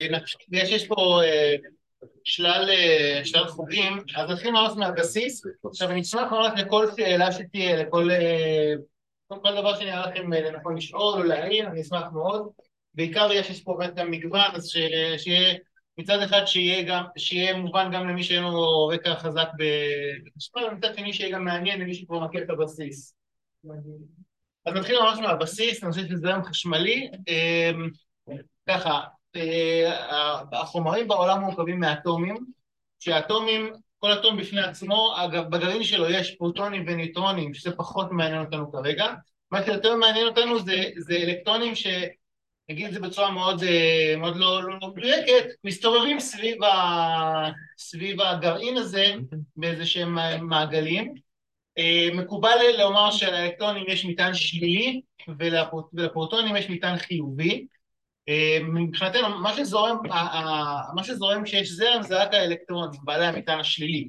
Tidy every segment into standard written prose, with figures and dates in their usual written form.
יש פה שלל חוגים, אז נתחיל ממש מהבסיס. עכשיו אני אשמח ממש לכל שאלה שתהיה, כל דבר שנראה לכם לנכון לשאול או להעיר, אני אשמח מאוד. בעיקר יש פה באמת גם מגוון, אז שיהיה מצד אחד שיהיה מובן גם למי שאין לו רקע חזק בחשמל, ומצד שני שיהיה גם מעניין למי שכבר מכיר את הבסיס. אז נתחיל ממש מהבסיס, אני חושב שזה זרם חשמלי. ככה, החומרים בעולם מורכבים מאטומים, שהאטומים, כל אטום בפני עצמו, אגב, בגרעין שלו יש פרוטונים וניוטרונים, שזה פחות מעניין אותנו כרגע. מה שיותר מעניין אותנו זה אלקטרונים נגיד את זה בצורה מאוד לא מדויקת, מסתובבים סביב הגרעין הזה באיזה שהם מעגלים. מקובל לומר שלאלקטרונים יש מטען שלילי ולפרוטונים יש מטען חיובי. מבחינתנו, מה שזורם כשיש זרם זה רק האלקטרונים, בעלי המטען השלילי.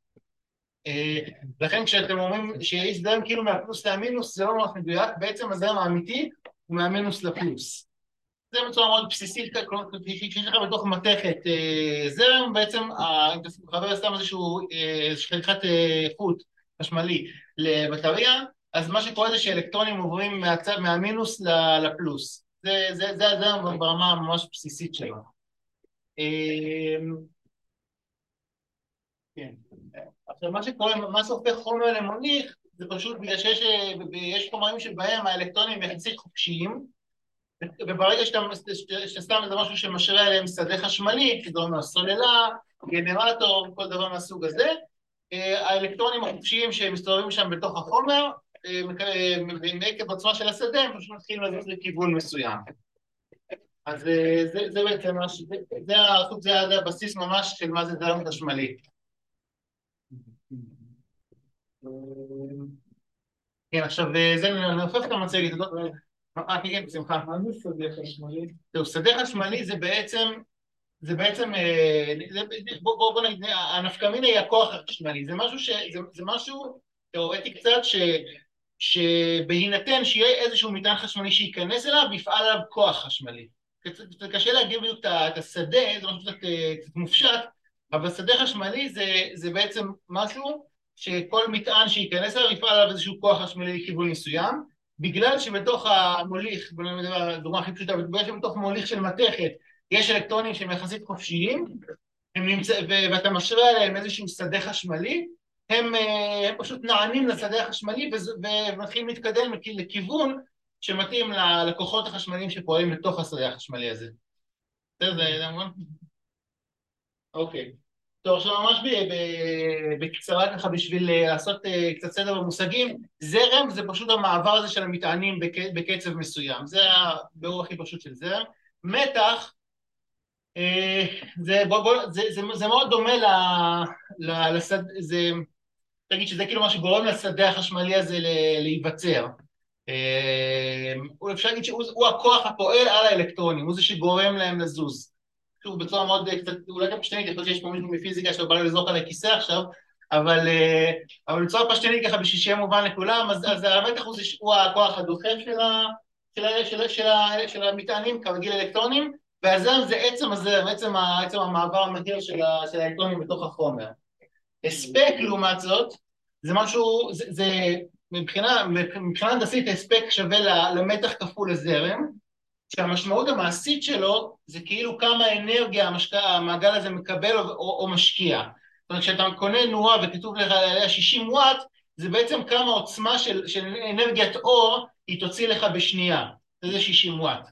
לכן כשאתם אומרים שיש זרם כאילו מהפלוס למינוס, זה לא ממש מדויק, בעצם הזרם האמיתי הוא מהמינוס לפלוס. זה בצורה מאוד בסיסית, כשיש לך בתוך מתכת זרם, בעצם אם אתה מחבר סתם איזשהו חתיכת חוט חשמלי לבטריה, אז מה שקורה זה שאלקטרונים עוברים מהמינוס לפלוס. זה הזרם ברמה הממש בסיסית שלו. כן. עכשיו מה שהופך חומר למוליך, זה פשוט בגלל שיש חומרים שבהם האלקטרונים יחסית חופשיים, וברגע שאתה סתם איזה משהו שמשרה עליהם שדה חשמלי, כדוגמה סוללה, גנרטור, כל דבר מהסוג הזה, האלקטרונים החופשיים שמסתובבים שם בתוך החומר, מעקב עוצמה של השדה, הם פשוט מתחילים לזוז לכיוון מסוים. אז זה בעצם זה הבסיס ממש של מה זה זרם חשמלי. כן, עכשיו זה נופף את המצגת, כן, בשמחה. מה זה שדה חשמלי? שדה חשמלי זה בעצם, בוא נגיד, הנפקא מינה היא הכוח החשמלי, זה משהו תיאורטי קצת, שבהינתן שיהיה איזשהו מטען חשמלי שייכנס אליו, יפעל עליו כוח חשמלי. קשה להגיד בדיוק את השדה, זה משהו קצת מופשט, אבל שדה חשמלי זה בעצם משהו שכל מטען שייכנס אליו יפעל עליו איזשהו כוח חשמלי לכיוון מסוים, בגלל שבתוך המוליך, דוגמה הכי פשוטה, בגלל שבתוך מוליך של מתכת, יש אלקטרונים שהם יחסית חופשיים, ואתה משרה עליהם איזשהו שדה חשמלי, הם פשוט נענים לשדה החשמלי ומתחילים להתקדם לכיוון שמתאים ללקוחות החשמליים שפועלים בתוך השדה החשמלי הזה. זה אמרון? אוקיי. טוב, עכשיו ממש בקצרה ככה בשביל לעשות קצת סדר במושגים, זרם זה פשוט המעבר הזה של המטענים בקצב מסוים, זה הביאור הכי פשוט של זרם. מתח, זה מאוד דומה תגיד שזה כאילו מה שגורם לשדה החשמלי הזה להיווצר. אפשר להגיד שהוא הכוח הפועל על האלקטרונים, הוא זה שגורם להם לזוז. שוב, בצורה מאוד קצת, אולי גם פשטנית, יכול להיות שיש פה מישהו מפיזיקה שבא לזרוק על הכיסא עכשיו, אבל בצורה פשטנית ככה בשביל שיהיה מובן לכולם, אז המתח הוא הכוח הדוחף של המטענים כרגיל אלקטרונים, והזרם זה עצם הזרם, עצם המעבר המהיר של האלקטרונים בתוך החומר. הספק לעומת זאת, זה משהו, מבחינה הנדסית הספק שווה למתח כפול לזרם, שהמשמעות המעשית שלו זה כאילו כמה אנרגיה המעגל הזה מקבל או משקיע. זאת אומרת, כשאתה קונה נורה וכתוב לך עליה 60 וואט, זה בעצם כמה עוצמה של אנרגיית אור היא תוציא לך בשנייה. זה 60 וואט.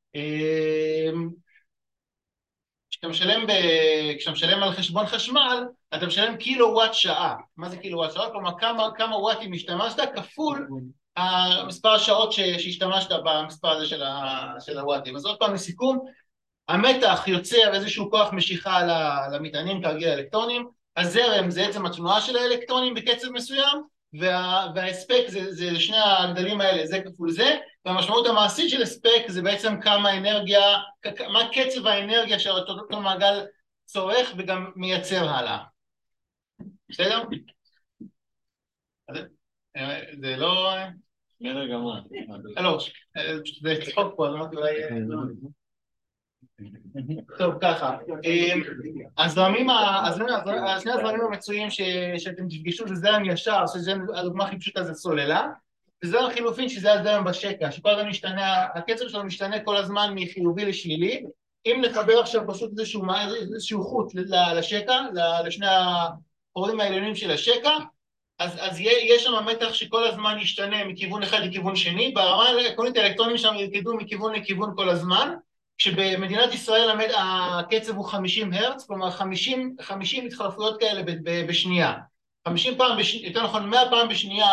כשאתה משלם על חשבון חשמל, אתה משלם קילו וואט שעה. מה זה קילו וואט שעה? כלומר, כמה וואטים השתמשת כפול המספר השעות שהשתמשת במספר הזה של הוואטים. אז עוד פעם לסיכום, המתח יוצר איזשהו כוח משיכה למטענים כרגיל האלקטרונים, הזרם זה עצם התנועה של האלקטרונים בקצב מסוים, וההספק זה שני הגדלים האלה, זה כפול זה, והמשמעות המעשית של הספק זה בעצם כמה אנרגיה, מה קצב האנרגיה שאותו מעגל צורך וגם מייצר הלאה. בסדר? זה לא... רגע, מה? לא, זה צחוק פה, אז אמרתי אולי... טוב, ככה. שני הזרמים המצויים שאתם תפגשו זה זרם ישר, שזה הדוגמה הכי פשוטה זה סוללה, וזרם חילופין שזה הזרם בשקע, שכל הזמן משתנה, הקצב שלו משתנה כל הזמן מחיובי לשלילי. אם נחבר עכשיו פשוט איזשהו חוט לשקע, לשני החורים העליונים של השקע, אז יש שם מתח שכל הזמן ישתנה מכיוון אחד לכיוון שני, ברמה העקרונית האלקטרונים שם ירקדו מכיוון לכיוון כל הזמן, כשבמדינת ישראל הקצב הוא 50 הרץ, כלומר 50 התחלפויות כאלה בשנייה. 50 פעם, יותר נכון 100 פעם בשנייה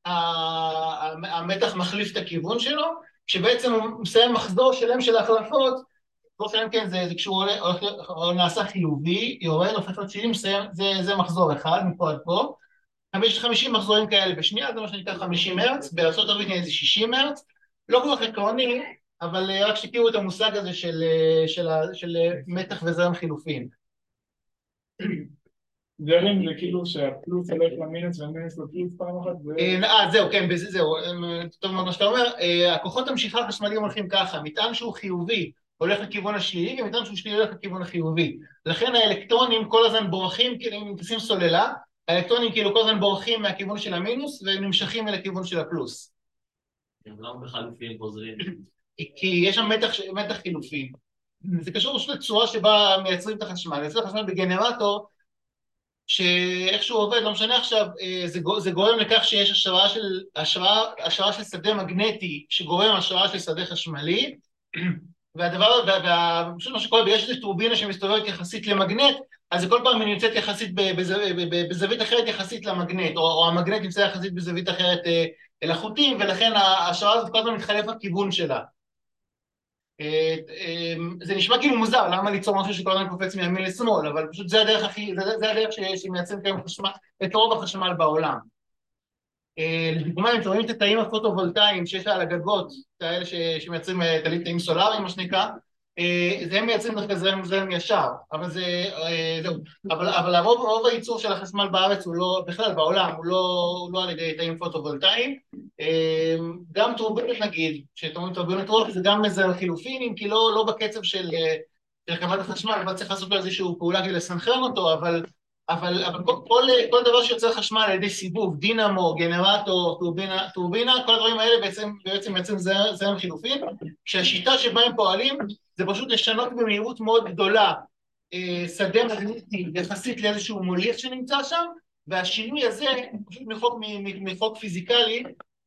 המתח מחליף את הכיוון שלו, כשבעצם הוא מסיים מחזור שלם של ההחלפות, מחזור שלם כן זה כשהוא נעשה חיובי, יורד, הופך להיות שלילי, זה מחזור אחד מפה עד פה. 50 מחזורים כאלה בשנייה, זה מה שנקרא 50 הרץ, בארצות הברית זה 60 הרץ, לא כל כך עקרוני, אבל רק שתכירו את המושג הזה של מתח וזרם חילופין. זרם זה כאילו שהפלוס הולך למינוס והמינוס לפלוס פעם אחת? זהו, כן, זהו, טוב מאוד מה שאתה אומר, הכוחות המשיכה החשמליים הולכים ככה, מטען שהוא חיובי הולך לכיוון השלילי, ומטען שהוא שלילי הולך לכיוון החיובי. לכן האלקטרונים כל הזמן בורחים, כאילו אם תשים סוללה, האלקטרונים כאילו כל הזמן בורחים מהכיוון של המינוס, ונמשכים אל הכיוון של הפלוס. הם לא בחלופין חוזרים. כי יש שם מתח חילופין. זה קשור פשוט לצורה שבה מייצרים את החשמל. מייצרים את החשמל בגנרטור, שאיך שהוא עובד, לא משנה עכשיו, זה גורם לכך שיש השראה של שדה מגנטי, שגורם השראה של שדה חשמלי, פשוט מה שקורה, יש איזו טורבינה שמסתובבת יחסית למגנט, אז זה כל פעם היא נמצאת יחסית בזווית אחרת יחסית למגנט, או המגנט נמצא יחסית בזווית אחרת אל החוטים, ולכן ההשראה הזאת כל הזמן מתחלף הכיוון שלה. זה נשמע כאילו מוזר, למה ליצור משהו שכל הזמן קופץ מימין לשמאל, אבל פשוט זה הדרך שמייצרים כיום את רוב החשמל בעולם. לדוגמה, אם רואים את התאים הפוטו-וולטאיים שיש על הגגות, האלה שמייצרים תאים סולאריים, מה שנקרא, זה הם מייצרים דרך כזה זרם ישר, אבל אבל רוב הייצור של החשמל בארץ הוא לא, בכלל בעולם, הוא לא על ידי תאים פוטו-וולטאיים. גם טורבינות נגיד, שאתם אומרים טורבינות רוח, זה גם זרם חילופין, כי לא בקצב של הקמת החשמל, אבל צריך לעשות לו איזושהי פעולה כדי לסנכרן אותו, אבל כל דבר שיוצר חשמל על ידי סיבוב, דינמו, גנרטור, טורבינה, כל הדברים האלה בעצם מייצרים זרם חילופין, כשהשיטה שבה הם פועלים זה פשוט לשנות במהירות מאוד גדולה שדה מגנטי יחסית לאיזשהו מוליך שנמצא שם, והשינוי הזה, פשוט מחוק פיזיקלי,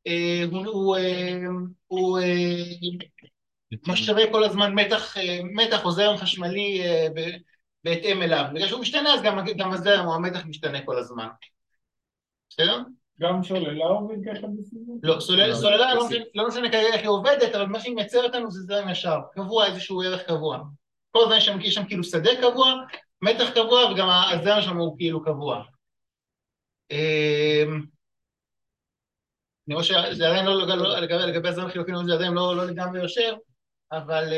הוא משתווה כל הזמן מתח או זרם חשמלי בהתאם אליו. בגלל שהוא משתנה, אז גם הזרם או המתח משתנה כל הזמן. בסדר? גם סוללה עובד ככה בסיבוב? לא, סוללה לא משנה כרגע איך היא עובדת, אבל מה שהיא מייצר אותנו זה זרם ישר, קבוע, איזשהו ערך קבוע. כל הזמן יש שם כאילו שדה קבוע, מתח קבוע, וגם הזרם שם הוא כאילו קבוע. אני רואה שזה עדיין לא, לגבי הזרם חילופין, זה עדיין לא לגמרי יושב, אבל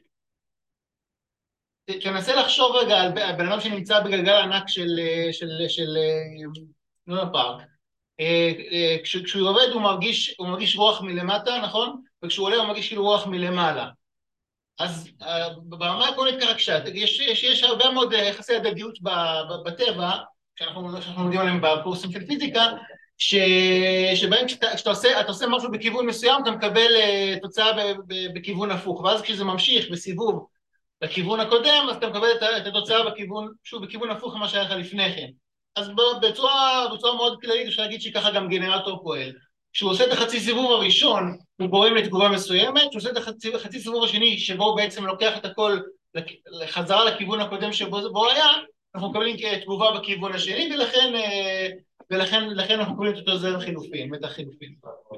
תנסה לחשוב רגע על בן אדם שנמצא בגלגל ענק של לונה פארק. כשהוא עובד הוא מרגיש רוח מלמטה, נכון? וכשהוא עולה הוא מרגיש כאילו רוח מלמעלה. אז ברמה העקרונית ככה יש הרבה מאוד יחסי הדדיות בטבע, שאנחנו לומדים עליהם בקורסים של פיזיקה, שבהם כשאתה עושה משהו בכיוון מסוים, אתה מקבל תוצאה בכיוון הפוך, ואז כשזה ממשיך בסיבוב לכיוון הקודם, אז אתה מקבל את התוצאה בכיוון הפוך ממה שהיה לך לפני כן. אז בצורה מאוד כללית אפשר להגיד שככה גם גנרטור פועל. כשהוא עושה את החצי סיבוב הראשון, הוא גורם לתגובה מסוימת, כשהוא עושה את החצי סיבוב השני, שבו הוא בעצם לוקח את הכל חזרה לכיוון הקודם שבו היה, אנחנו מקבלים תגובה בכיוון השני, ולכן אנחנו מקבלים את אותו זרם חילופין, מתח חילופין.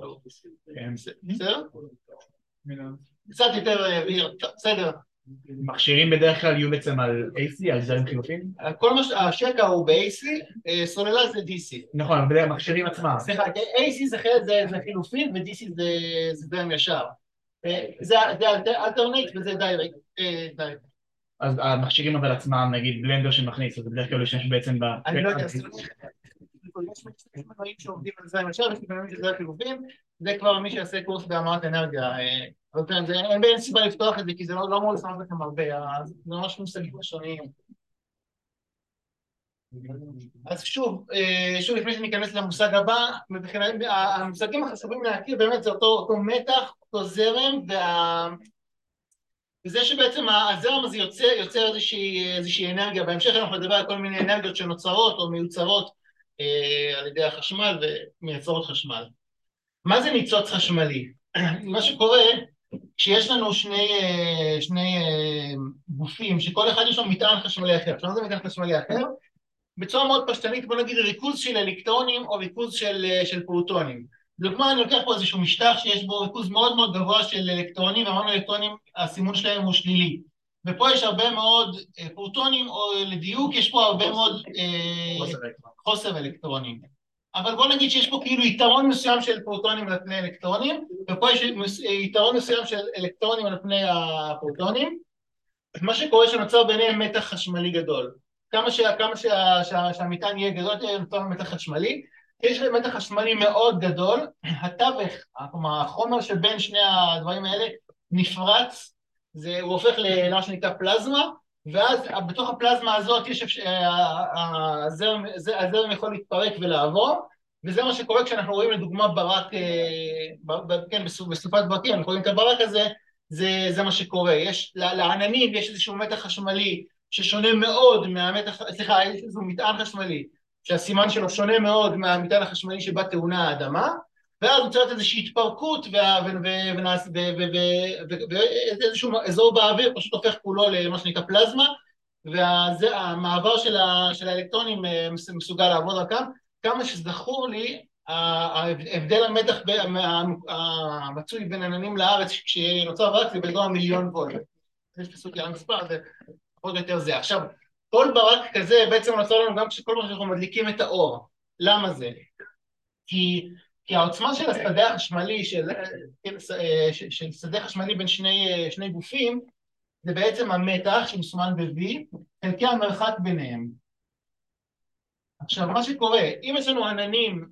בסדר? קצת יותר, בסדר. מכשירים בדרך כלל יהיו בעצם על AC, על זרם חילופין? השקע הוא ב-AC, סוללה זה DC. נכון, אבל המכשירים עצמם. סליחה, AC זה חילופין ו-DC זה זרם ישר. זה אלטרנט וזה דיירקט. אז המכשירים אבל עצמם, נגיד בלנדר שמכניס, אז בדרך כלל ישתמש בעצם אני לא יודע, יש מנועים שעובדים על זה למשל, יש מנועים שזה חיובים, זה כבר מי שיעשה קורס בהמרת אנרגיה, אבל כן, אין סיבה לפתוח את זה, כי זה לא אמור לשנות לכם הרבה, זה ממש מושגים ראשוניים. אז שוב, לפני שניכנס למושג הבא, המושגים החשובים להכיר באמת זה אותו מתח, אותו זרם, וזה שבעצם הזרם הזה יוצר איזושהי אנרגיה, בהמשך אנחנו נדבר על כל מיני אנרגיות שנוצרות או מיוצרות על ידי החשמל ומייצרות חשמל. מה זה ניצוץ חשמלי? מה שקורה, כשיש לנו שני גופים, שכל אחד יש לו מטען חשמלי אחר, עכשיו זה מטען חשמלי אחר, בצורה מאוד פשטנית, בוא נגיד ריכוז של אלקטרונים או ריכוז של פרוטונים. לדוגמה, אני לוקח פה איזשהו משטח שיש בו ריכוז מאוד מאוד גבוה של אלקטרונים, ואמרנו אלקטרונים, הסימון שלהם הוא שלילי. ופה יש הרבה מאוד פרוטונים, או לדיוק, יש פה הרבה מאוד חוסר אלקטרונים. אבל בוא נגיד שיש פה כאילו יתרון מסוים של פרוטונים על פני אלקטרונים, ופה יש יתרון מסוים של אלקטרונים על פני הפרוטונים. מה שקורה שנוצר ביניהם מתח חשמלי גדול. כמה שהמטען יהיה גדול, נוצר מתח חשמלי. יש מתח חשמלי מאוד גדול, התווך, כלומר החומר שבין שני הדברים האלה נפרץ, הוא הופך למה שנקרא פלזמה, ואז בתוך הפלזמה הזאת הזרם יכול להתפרק ולעבור, וזה מה שקורה כשאנחנו רואים לדוגמה ברק, כן, בסופת ברקים, אנחנו רואים את הברק הזה, זה מה שקורה. לעננים יש איזשהו מתח חשמלי ששונה מאוד מהמתח, סליחה, יש איזשהו מטען חשמלי, שהסימן שלו שונה מאוד מהמטען החשמלי שבה טעונה האדמה, ואז נוצרת איזושהי התפרקות ואיזשהו אזור באוויר פשוט הופך כולו למה שנקרא פלזמה, והמעבר של האלקטרונים מסוגל לעבוד על כאן. כמה שזכור לי, ההבדל המתח המצוי בין עננים לארץ כשנוצר ברק זה באזור 1,000,000 וולט. יש פסוק על המספר, זה עוד יותר זה. עכשיו, כל ברק כזה בעצם נוצר לנו גם כשכל פעם שאנחנו מדליקים את האור. למה זה? כי העוצמה של השדה החשמלי, של שדה חשמלי בין שני גופים, זה בעצם המתח שמסומן ב-V, חלקי המרחק ביניהם. עכשיו, מה שקורה, אם יש לנו עננים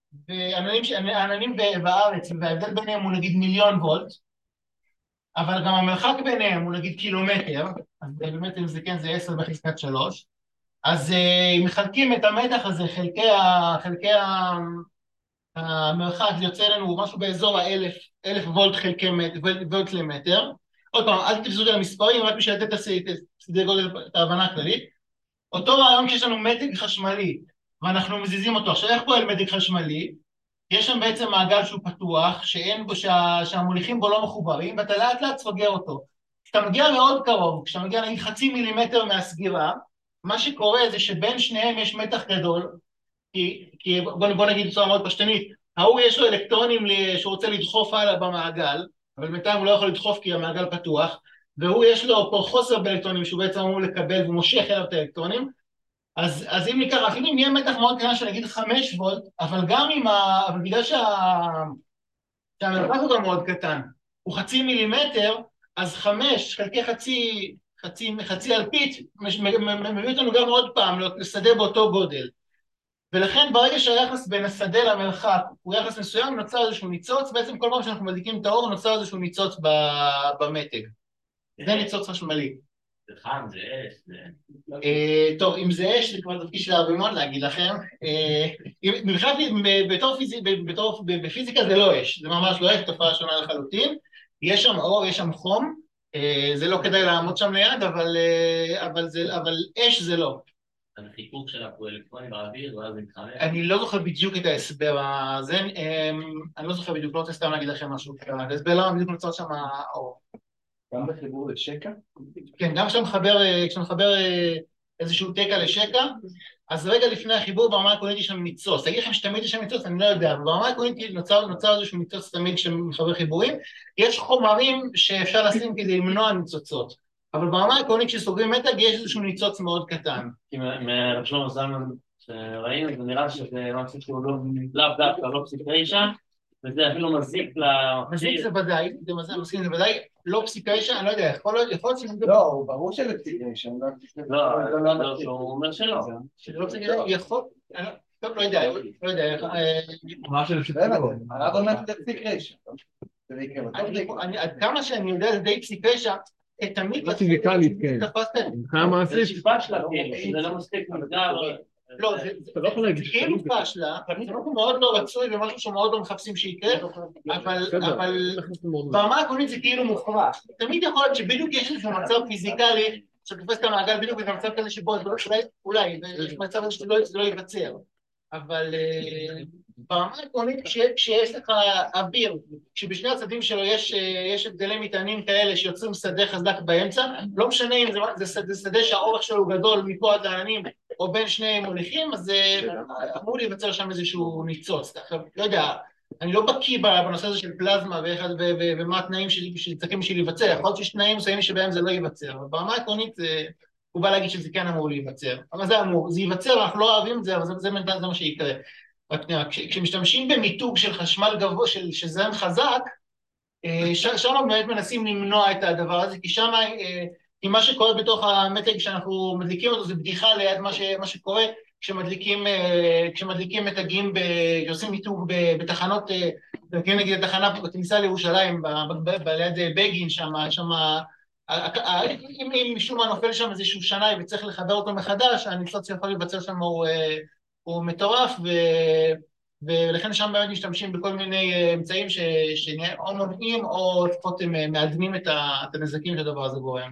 בארץ, וההבדל ביניהם הוא נגיד 1,000,000 וולט, אבל גם המרחק ביניהם הוא נגיד קילומטר, אז באמת אם זה כן זה 10 בחזקת 3, אז מחלקים את המתח הזה, חלקי המרחק, זה יוצא לנו משהו באזור ה-1,000 וולט וולט למטר. עוד פעם, אל תתפסו את המספרים, רק בשביל לתת את ההבנה הכללית. אותו רעיון כשיש לנו מתג חשמלי, ואנחנו מזיזים אותו. עכשיו איך פועל מתג חשמלי? יש שם בעצם מעגל שהוא פתוח, שהמוליכים בו לא מחוברים, ואתה לאט לאט סוגר אותו. כשאתה מגיע מאוד קרוב, כשאתה מגיע נגיד 0.5 מילימטר מהסגירה, מה שקורה זה שבין שניהם יש מתח גדול, כי בוא נגיד בצורה מאוד פשטנית, ההוא יש לו אלקטרונים שהוא רוצה לדחוף הלאה במעגל, אבל בינתיים הוא לא יכול לדחוף כי המעגל פתוח, והוא יש לו פה חוסר באלקטרונים שהוא בעצם אמור לקבל והוא מושך אליו את האלקטרונים, אז אם ניקח, אפילו אם יהיה מתח מאוד קטן שנגיד 5 וולט, אבל גם אבל בגלל שהמרחק הוא גם מאוד קטן, הוא 0.5 מילימטר, אז 5 חלקי חצי אלפית, מביא אותנו גם עוד פעם לשדה באותו גודל. ולכן ברגע שהיחס בין השדה למרחק הוא יחס מסוים, נוצר איזשהו ניצוץ, בעצם כל פעם שאנחנו מדליקים את האור, נוצר איזשהו ניצוץ במתג. זה ניצוץ חשמלי. זה חם, זה אש, זה... טוב, אם זה אש, זה כבר תפקיד של הרבימון להגיד לכם. בפיזיקה זה לא אש, זה ממש לא אש, תופעה שונה לחלוטין. יש שם אור, יש שם חום, זה לא כדאי לעמוד שם ליד, אבל אש זה לא. החיכוך של הפרואלקטרונים באוויר, ואז זה מתחמם. אני לא זוכר בדיוק את ההסבר הזה, אני לא זוכר בדיוק, לא רוצה סתם להגיד לכם משהו. ההסבר למה בדיוק נוצר שם האור. גם בחיבור לשקע? כן, גם כשמחבר איזשהו תקע לשקע, אז רגע לפני החיבור ברמה העקרונית יש שם ניצוץ. תגיד לכם שתמיד יש שם ניצוץ, אני לא יודע, אבל ברמה העקרונית נוצר איזשהו ניצוץ תמיד כשמחבר חיבורים. יש חומרים שאפשר לשים כדי למנוע ניצוצות, אבל ברמה העקרונית כשסוגרים מתג יש איזשהו ניצוץ מאוד קטן. כי מהרב שלמה זלמן שראינו, זה נראה שזה משהו שהוא לאו דווקא, לא פסיקה אישה, וזה אפילו מזיק מזיק זה ודאי, זה ודאי, לא פסיקה אישה, אני לא יודע, יכול להיות שזה... לא, הוא ברור שזה פסיקה אישה. לא, הוא אומר שלא. שלא פסיקה אישה, יכול... טוב, לא יודע, לא יודע. משהו של היה באמת פסיק רשע. עד כמה שאני יודע, זה די פסיק רשע, תמיד... פיזיקלית, כן. תפסת. מבחינה מעשית. זה שיפה שלה, כאילו, זה לא מספיק מוגדר. לא, אתה לא יכול להגיד. זה כאילו פשלה, זה משהו מאוד לא רצוי ומשהו שמאוד לא מחפשים שיקרה, אבל ברמה העקרונית זה כאילו מוכרח. תמיד יכול להיות שבדיוק יש איזה מצב פיזיקלי, שתופס את המעגל בדיוק באיזה מצב כזה שבו אולי, יש מצב הזה שזה לא ייווצר. אבל ברמה העקרונית כשיש לך אוויר, שבשני הצדדים שלו יש הבדלי מטענים כאלה שיוצרים שדה חזק באמצע, לא משנה אם זה שדה שהאורך שלו גדול מפה עד לעננים, או בין שני מוליכים, אז אמור להיווצר שם איזשהו ניצוץ. עכשיו, לא יודע, אני לא בקיא בנושא הזה של פלזמה ומה התנאים שצריכים בשביל להיווצר. יכול להיות שיש תנאים מסוימים שבהם זה לא ייווצר, אבל ברמה העקרונית הוא בא להגיד שזה כן אמור להיווצר. אבל זה אמור, זה ייווצר, אנחנו לא אוהבים את זה, אבל זה מה שיקרה. כשמשתמשים במיתוג של חשמל גבוה, של זרם חזק, שם באמת מנסים למנוע את הדבר הזה, כי מה שקורה בתוך המתג שאנחנו מדליקים אותו זה בדיחה ליד מה שקורה כשמדליקים מתגים, שעושים מיתוג בתחנות, נגיד התחנה בכניסה לירושלים, ליד בגין, שם, אם משום מה נופל שם איזשהו שנאי וצריך לחבר אותו מחדש, הניצוץ שיכול להיווצר שם הוא מטורף, ולכן שם באמת משתמשים בכל מיני אמצעים או מונעים או לפחות מעדמים את הנזקים שהדבר הזה גורם.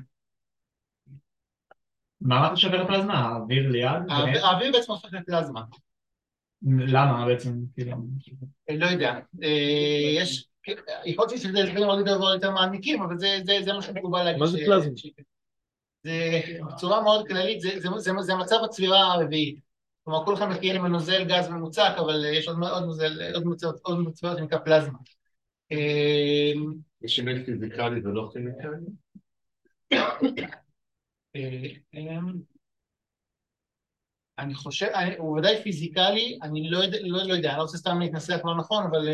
מה אתה שווה לפלזמה? האוויר ליד? האוויר בעצם הופך לפלזמה. למה בעצם? לא יודע. יכול להיות שזה דבר יותר מעמיקים, אבל זה מה שמקובל להגיד. מה זה פלזמה? זה בצורה מאוד כללית, זה מצב הצבירה הרביעית. כלומר, כולכם מכירים מנוזל גז ממוצק, אבל יש עוד מצבירות שנקרא פלזמה. יש שינוי פיזיקלי ולא כימיקלי? אני חושב, הוא ודאי פיזיקלי, אני לא יודע, אני לא רוצה סתם להתנסח לא נכון, אבל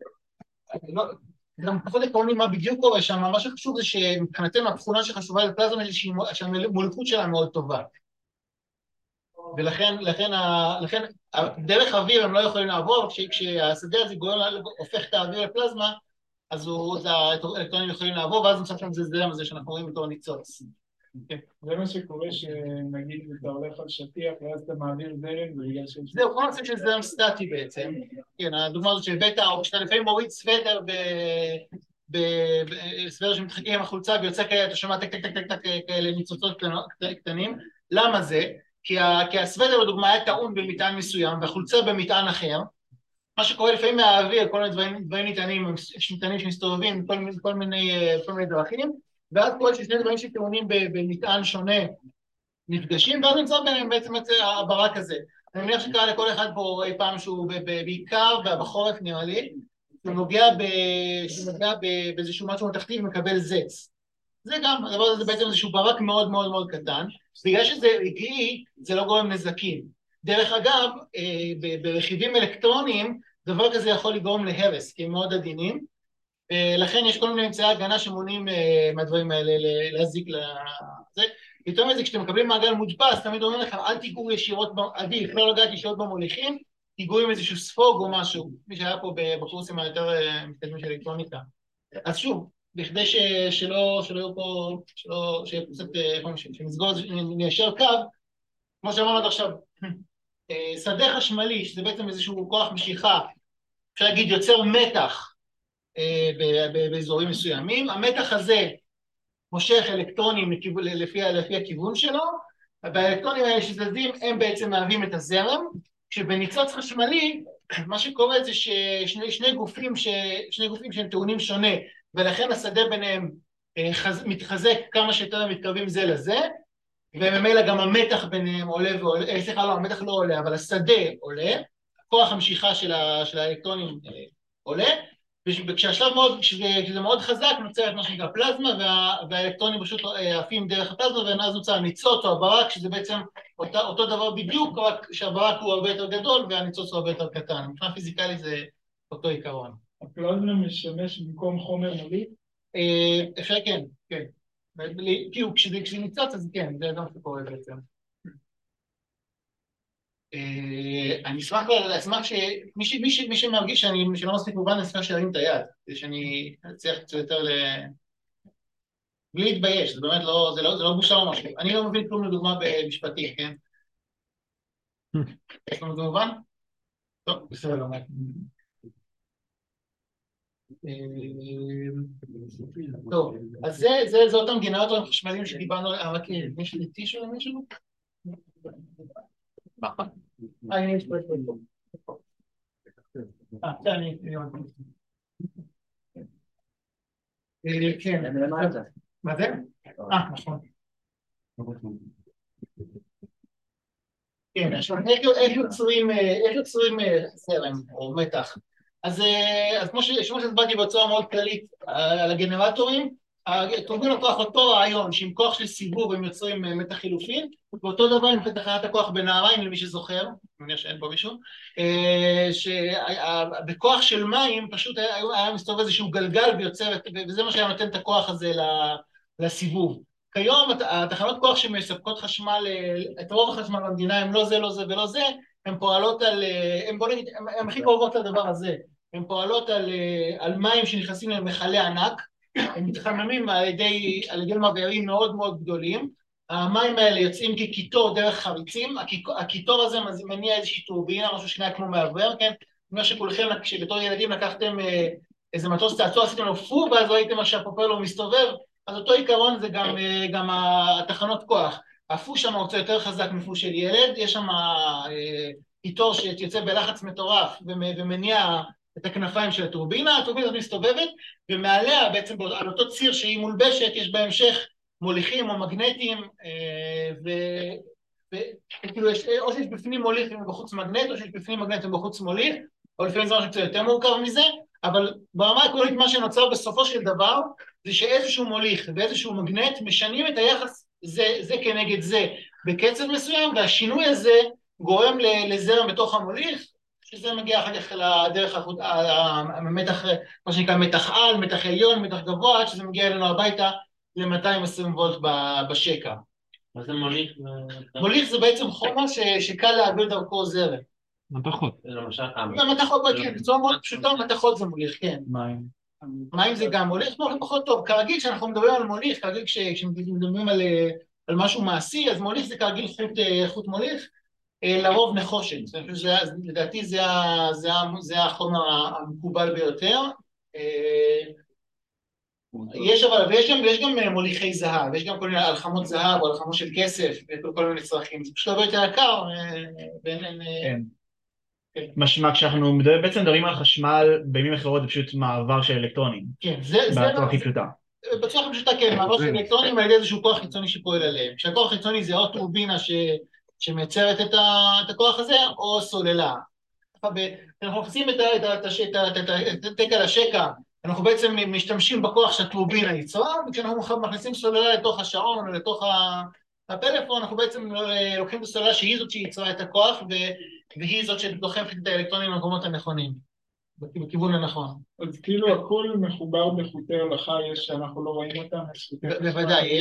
גם פחות עקרוני מה בדיוק קורה שם, מה שחשוב זה שמבחינתנו התכונה שחשובה לפלזמה זה שהמולקות שלה מאוד טובה. ולכן דרך האוויר הם לא יכולים לעבור, כשהשדה הזה הופך את האוויר לפלזמה, אז האלקטרונים יכולים לעבור, ואז נמצא שם זה זרם הזה שאנחנו רואים בתור ניצוץ. זה מה שקורה שנגיד אתה הולך על שטיח ואז אתה מעביר זרם ובגלל שיש... זהו, כל נושא של זרם סטטי בעצם. כן, הדוגמה הזאת של בטא, או כשאתה לפעמים מוריד סוודר סוודר שמתחכה עם החולצה ויוצא כאלה, אתה שומע טק טק טק טק כאלה ניצוצות קטנים. למה זה? כי הסוודר לדוגמה היה טעון במטען מסוים והחולצה במטען אחר. מה שקורה לפעמים מהאוויר, כל מיני דברים נטענים שמסתובבים, כל מיני דרכים, ואז קורה ששני דברים שטעונים במטען שונה נפגשים, ואז נמצא ביניהם בעצם את הברק הזה. אני מניח שקרה לכל אחד פה אי פעם שהוא בעיקר בחורף נראה לי, שהוא נוגע באיזשהו משהו מתחתי ומקבל זץ. זה גם, הדבר הזה בעצם איזשהו ברק מאוד מאוד מאוד קטן, בגלל שזה רגעי, זה לא גורם נזקים. דרך אגב, ברכיבים אלקטרוניים, דבר כזה יכול לגרום להרס, כי הם מאוד עדינים, לכן יש כל מיני אמצעי הגנה שמונעים מהדברים האלה להזיק לזה. יותר מזה, כשאתם מקבלים מעגל מודפס, תמיד אומרים לכם, אל תיגעו ישירות, עדיף, לא לגעת ישירות במוליכים, תיגעו עם איזשהו ספוג או משהו, מי שהיה פה בקורסים היותר מתקדמים של אלקטרוניקה. אז שוב, בכדי שלא יהיו פה, שיהיה קצת, שנסגור, ניישר קו, כמו שאמרנו עד עכשיו, שדה חשמלי, שזה בעצם איזשהו כוח משיכה, אפשר להגיד יוצר מתח באזורים מסוימים, המתח הזה מושך אלקטרונים לפי הכיוון שלו, והאלקטרונים האלה שזזים הם בעצם מהווים את הזרם, כשבניצוץ חשמלי, מה שקורה זה ששני גופים שהם טעונים שונה, ולכן השדה ביניהם מתחזק כמה שיותר מתקרבים זה לזה, וממילא גם המתח ביניהם עולה ועולה, סליחה, לא, המתח לא עולה, אבל השדה עולה, כוח המשיכה של האלקטרונים עולה, וכשהשלב מאוד, כשזה מאוד חזק, נוצרת מה שנקרא פלזמה, והאלקטרונים פשוט עפים דרך הפלזמה, ואז נוצר הניצוץ או הברק, שזה בעצם אותו דבר בדיוק, רק שהברק הוא הרבה יותר גדול, והניצוץ הוא הרבה יותר קטן. מבחינה פיזיקלית זה אותו עיקרון. הפלזמה משמש במקום חומר מוליך? אפשר כן, כן. כאילו, כשזה ניצוץ, אז כן, זה מה שקורה בעצם. אני אשמח שמי שמרגיש שלא מספיק מובן, אני אשמח שירים את היד, כדי שאני אצליח קצת יותר בלי להתבייש, זה באמת זה לא בושה או משהו. אני לא מבין כלום לדוגמה במשפטים, כן? יש לנו זה מובן? טוב, בסדר. טוב, אז זה אותם גנרטורים חשמליים שדיברנו עליהם, רק מישהו לטישו למישהו? הנה יש פה. כן. מה זה? נכון. כן, עכשיו, איך יוצרים זרם או מתח? אז כמו שהסברתי בצורה מאוד כללית על הגנרטורים, טורבינות כוח אותו רעיון שעם כוח של סיבוב הם יוצרים מתח חילופין, ואותו דבר עם תחנת הכוח בנהריים, למי שזוכר, אני מניח שאין פה מישהו, שבכוח של מים פשוט היה מסתובב איזשהו גלגל ויוצר, וזה מה שהיה נותן את הכוח הזה לסיבוב. כיום התחנות כוח שמספקות חשמל, את רוב החשמל במדינה, הם לא זה, לא זה ולא זה, הן פועלות הן הכי קרובות לדבר הזה, הן פועלות על מים שנכנסים למכלי ענק, הם מתחממים על ידי מבערים מאוד מאוד גדולים, המים האלה יוצאים כקיטור דרך חריצים, הקיטור הזה מניע איזושהי טורבינה, משהו שנהיה כמו מעבר, כן? כמו שכולכם, כשבתור ילדים לקחתם איזה מטוס צעצוע, עשיתם לו פו, ואז ראיתם מה שהפרופלור מסתובב, אז אותו עיקרון זה גם התחנות כוח. הפו שם רוצה יותר חזק מפו של ילד, יש שם קיטור שיוצא בלחץ מטורף ומניע את הכנפיים של הטורבינה, הטורבינה הזאת מסתובבת, ומעליה בעצם על אותו ציר שהיא מולבשת, יש בהמשך מוליכים או מגנטים, וכאילו או שיש בפנים מוליך ובחוץ מגנט, או שיש בפנים מגנט ובחוץ מוליך, או לפעמים זה משהו קצת יותר מורכב מזה, אבל ברמה העקרונית מה שנוצר בסופו של דבר, זה שאיזשהו מוליך ואיזשהו מגנט משנים את היחס זה כנגד זה בקצב מסוים, והשינוי הזה גורם לזרם בתוך המוליך, שזה מגיע אחר כך לדרך המתח, מה שנקרא מתח על, מתח עליון, מתח גבוה, עד שזה מגיע אלינו הביתה ל-220 וולט בשקע. מה זה מוליך? מוליך זה בעצם חומר שקל להעביר דרכו זרם. מתכות. למשל, מתכות, כן, בצורה מאוד פשוטה, מתכות זה מוליך, כן. מים זה גם מוליך, מוליך פחות טוב. כרגיל כשאנחנו מדברים על מוליך, כרגיל כשמדברים על משהו מעשי, אז מוליך זה כרגיל חוט מוליך, לרוב נחושת. לדעתי זה החומר המקובל ביותר. יש גם מוליכי זהב, יש גם כל מיני הלחמות זהב או הלחמות של כסף וכל מיני צרכים, זה פשוט הרבה יותר יקר. משמע, כשאנחנו בעצם מדברים על חשמל, בימים אחרות זה פשוט מעבר של אלקטרונים. כן, זה בצורה הכי פשוטה. בצורה הכי פשוטה, כן, מעבר של אלקטרונים על ידי איזשהו כוח חיצוני שפועל עליהם. כשהכוח חיצוני זה או טורבינה שמייצרת את הכוח הזה, או סוללה. אנחנו מכניסים את התקע לשקע, אנחנו בעצם משתמשים בכוח שהטורבינה ייצרה, וכשאנחנו מכניסים סוללה לתוך השעון או לתוך הפלאפון, אנחנו בעצם לוקחים את הסוללה שהיא זאת שייצרה את הכוח, והיא זאת שדוחפת את האלקטרונים למקומות הנכונים, בכיוון הנכון. אז כאילו הכל מחובר בחוטי הולכה, יש שאנחנו לא רואים אותם? בוודאי,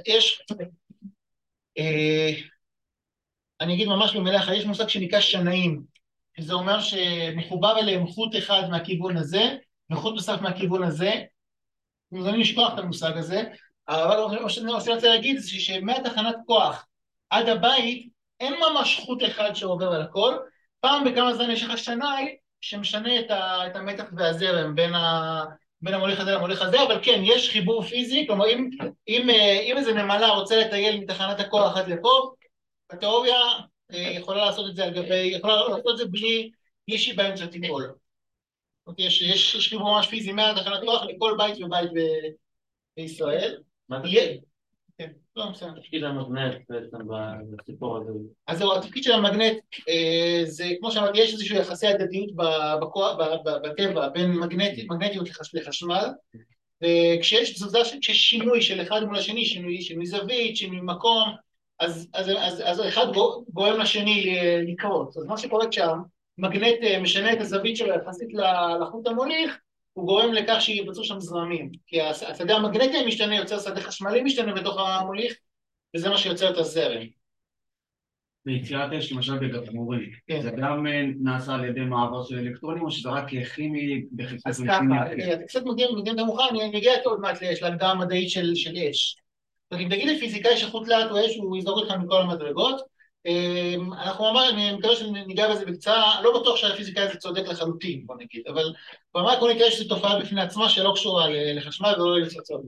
אני אגיד ממש במילה אחת, יש מושג שנקרא שנאים, שזה אומר שמחובר אליהם חוט אחד מהכיוון הזה, וחוט נוסף מהכיוון הזה, אני נשכוח את המושג הזה, אבל מה שאני רוצה להגיד זה שמהתחנת כוח עד הבית, אין ממש חוט אחד שעובר על הכל, פעם בכמה זמן יש לך שנאי שמשנה את המתח והזרם בין המוליך הזה למוליך הזה, אבל כן, יש חיבור פיזי, כלומר אם איזה נמלה רוצה לטייל מתחנת הכוח עד לפה, התיאוריה יכולה לעשות את זה בלי שהיא באמצע תיפול. יש חיבור ממש פיזי מהתחנת כוח לכל בית ובית בישראל. מה זה? כן, לא בסדר. תפקיד המגנט בעצם בסיפור הזה. אז זהו, התפקיד של המגנט זה, כמו שאמרתי, יש איזושהי יחסי הדדיות בטבע בין מגנטיות לחשמל, וכשיש תזוזה, כשיש שינוי של אחד מול השני, שינוי זווית, שינוי מקום, אז אחד גורם לשני לקרות. אז מה שקורה כשהמגנט משנה את הזווית שלו יחסית לחוט המוליך, הוא גורם לכך שיבצעו שם זרמים, כי השדה המגנטי משתנה, יוצר שדה חשמלי משתנה בתוך המוליך, וזה מה שיוצר את הזרם. ביצירת אש, למשל בגפרורים, כן. זה גם נעשה על ידי מעבר של אלקטרונים, או שזה רק כימי בחיפוש אז כימי ככה, אחר? אתה קצת מוקדם מאוחר, אני אגיע עוד מעט להגדרה המדעית של אש. זאת אומרת, אם תגיד לפיזיקאי שחוט להט הוא אש, הוא יזרוק אותך מכל המדרגות. אני מקווה שניגע בזה בקצרה, לא בטוח שהפיזיקאי הזה צודק לחלוטין, בוא נגיד, אבל ברמה העקרונית יש שזו תופעה בפני עצמה שלא קשורה לחשמל ולא לצלצול.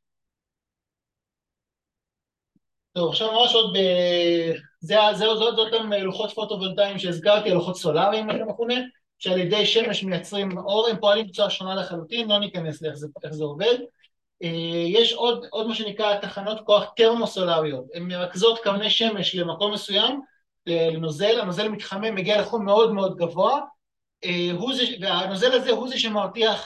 טוב, עכשיו ממש עוד זאת אותם לוחות פוטו-וולטאיים שהזכרתי, לוחות סולאריים, מה שמכונה, שעל ידי שמש מייצרים אור, הם פועלים בצורה שונה לחלוטין, לא ניכנס לאיך זה עובד. יש עוד מה שנקרא תחנות כוח טרמוסולריות, הן מרכזות קרני שמש למקום מסוים, לנוזל, הנוזל מתחמם, מגיע לחום מאוד מאוד גבוה, והנוזל הזה הוא זה שמרתיח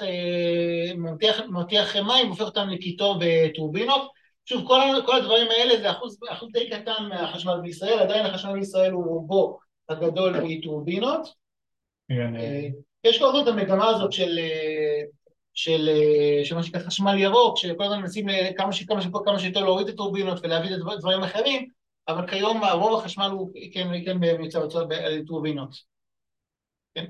מים, הופך אותם לקיטור בטורבינות. שוב, כל הדברים האלה זה אחוז די קטן מהחשמל בישראל, עדיין החשמל בישראל הוא רובו הגדול מטורבינות. יש כל זאת המגמה הזאת של מה שנקרא חשמל ירוק, שכל הזמן מנסים כמה שיותר להוריד את הטורבינות ולהביא את דברים אחרים, אבל כיום רוב החשמל הוא כן מיוצר על טורבינות. כן?